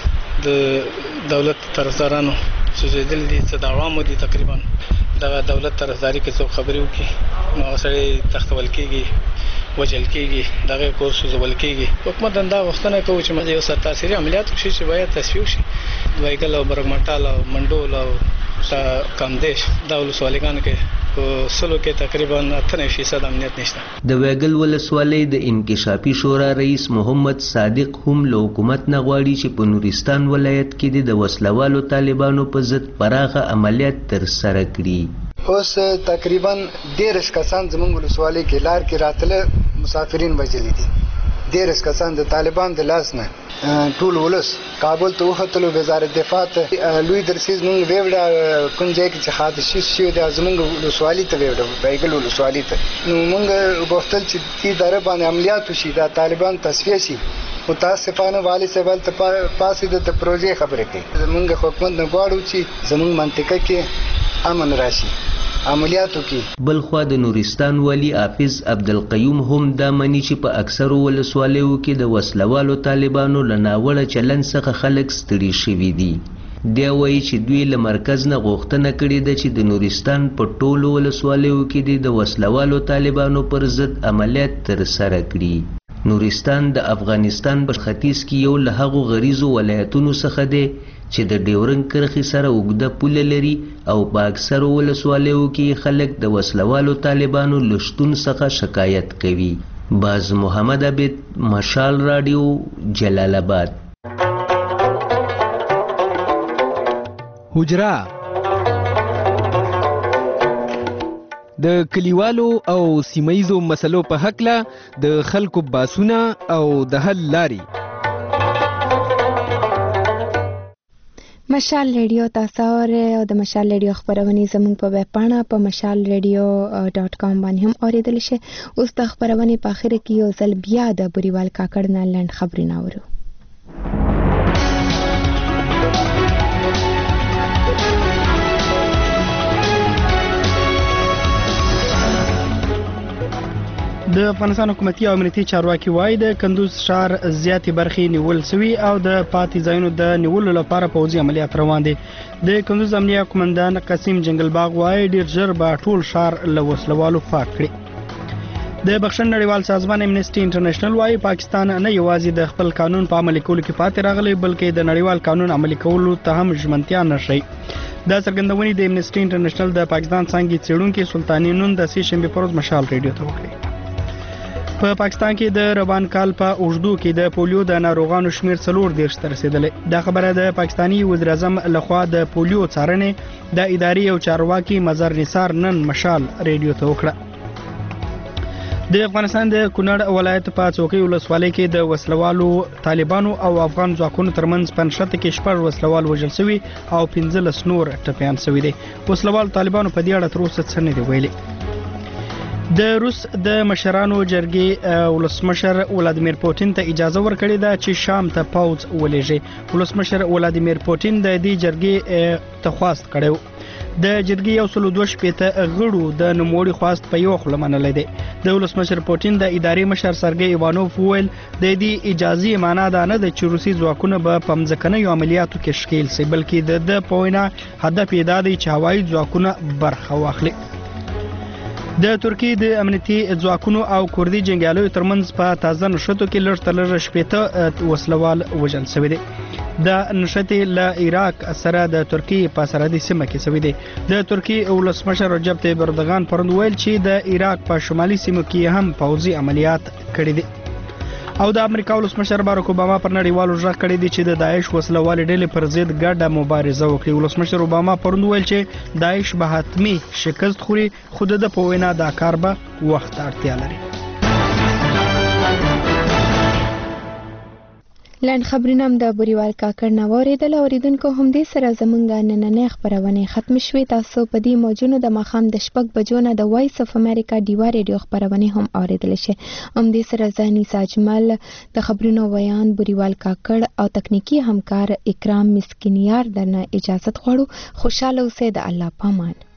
د دولت طرفدارانو سوځېدل دي چې د عوامو دي. تقریبا د دولت طرفداري کې څو خبرې وکړي نو سړی تختول کېږي وجل کېږي دغه کور سوځول کېږي. حکومت دا غوښتنه کوي چې موږ یو سر تاثیري عملیات وشي چې باید تصفیه شي. وایګل او برګمټال او منډول او کامدیش دا ولسوالیګانو کې په سلو کې تقریبا اتنه فیصد امنیت نشته. د ویګل ولسوالۍ د انکشافي شورا رئیس محمد صادق هم له حکومت نه غواړي چې په نورستان ولایت کې د وسلوالو طالبانو په ضد پراخه عملیات ترسره کړي. اوس تقریبا ډېر کسان زموږ ولسوالۍ کې لار کې راتله مسافرین وژلي دي. ډېر کسان د طالبان د لاس نه ټول ولس کابل ته وختلو. وزارت دفاع ته لوی درسیز مونږ ویوډه کوم ځای کې چې حادثه شوه د زمونږ ولسوالۍ ته ویوډه بیګل ولسوالۍ ته نو مونږ غوښتل چې دې دره باندې عملیات وشي د طالبان تصفیه شي. متاسفانه والی سوال ته پاسې د پروژې خبرې کوي. مونږ حکومت نه غواړو چې زمونږ منطقه کې امن راشي عملیاتو کې. بلخوا د نورستان والی حافظ عبدالقیوم هم دا مني چې په اکثرو ولسوالیو کې د وسلوالو طالبانو له ناوړه چلن څخه خلک ستړي شوي دي. دی وایي چې دوی له مرکز نه غوښتنه کړې ده چې د نورستان په ټولو ولسوالیو کې د وسلوالو طالبانو پر ضد عملیات ترسره کړي. نورستان د افغانستان په ختیځ کې یو له هغو غریزو ولایتونو څخه دی چې د ډیورنډ کرښې سره اوږده پوله لري او په اکثرو ولسوالیو کې خلک د وسلوالو طالبانو له شتون څخه شکایت کوي. باز محمد عابد مشال رادیو جلال آباد. حجرا د کلیوالو او سیمایزو مسلو په حق له د خلکو باسونه او د حل لاري. مشال ریډیو تاسو او د مشال ریډیو خبرونه زموږ په ویب پاڼه په مشال ریډیو ډاٹ کام باندې هم اوریدل شي. اوس د خبرونه په اخر کې یو ځل بیا د بوريوال کاکړ نه لند خبرونه اورو. د افغانستان حکومتي او امنیتي چارواکي وایي د کندوز ښار زیاتې برخې نیول شوي او د پاتې ځایونو د نیولو لپاره پوځي عملیات روان دي. د کندوز امنیه قومندان قاسم جنګلباغ وایي ډیر ژر به ټول ښار له وسلوالو پاک کړي. د بخښن نړیوال سازمان امنیسټي انټرنیشنل وایي پاکستان نه یوازې د خپل قانون په عملي کولو کې پاتې راغلی بلکې د نړیوال قانون عملي کولو ته هم ژمنتیا نه ښیي. دا څرګندونې د امنیسټي انټرنیشنل د پاکستان څانګې څېړونکي سلطاني نون د سې شنبې پر ورځ مشال ریډیو ته وکړې. په پاکستان کې د روان کال په اوږدو کې د پولیو د ناروغانو شمیر څلور دېرش ته رسیدلی. دا خبره د پاکستاني وزیر اعظم لخوا د پولیو څارنې د اداري او چارواکي مظهر نثار نن مشال ریډیو ته وکړه. د افغانستان د کونړ ولایت په څوکۍ ولسوالۍ کې د وسلوالو طالبانو او افغان ځواکونو ترمنځ په نښته کې شپږ وسلوال وژل شوي او پنځلس نور ټپیان شوي دي. وسلوالو طالبانو په دې اړه تر اوسه څه نه دي ویلي. د روس د مشرانو جرګې ولسمشر ولادیمیر پوتین ته اجازه ورکړې ده چې شام ته پوځ ولېږي. ولسمشر ولادیمیر پوتین د دې جرګې تخواست کړی. د جرګې یو سل دوه شپېته غړو د نوموړي خواست په یو خوله منلی دی. د ولسمشر پوتین د ادارې مشر سرګي ایوانوف وویل د دې اجازه معنا دا نه ده چې روسي ځواکونه به په مځکنیو عملیاتو کې ښکیل سي بلکې د د پوینا هدف یې دا دی چې هوایي ځواکونه برخه واخلي. د ترکیې د امنیتي ځواکونو او کوردي جنګیالیو ترمنځ په تازه نښتو کې لږ تر لږه شپېته وسلوال وژل شوي دي. د نښتې له عراق سره د ترکیې په سرحدي سیمه کې شوي دي. د ترکیې ولسمشر رجب طیب اردوغان پرون ویل چې د عراق په شمالي سیمو کې هم پوځي عملیات کړي دي. او د امریکا ولسمشر باراک اوباما پر نړیوالو ژغ کړی دی چې د داعش وسلوالې ډلې پر ضد ګډه مبارزه وکړي. ولسمشر اوباما پرون ویل چې داعش به حتمی شکست خوري خو د په وینا دا کار به وخت اړتیا لري. لاند خبرونه هم د بوريوال کاکړ نه واوریدل. اوریدونکو هم دې سره زمونږ نننۍ خبرونه ختم شوې. تاسو په دې موجونو د مخام د شپږ بجو نه د وایس اف امریکا ډیوا ریډیو خبرونه هم اوریدل شي. هم دې سره ځاني ساجمل د خبرونو ویان بوريوال کاکړ او تکنیکی همکار اکرام مسکینیار درنه اجازه غواړو. خوشاله اوسئ. د الله پامان.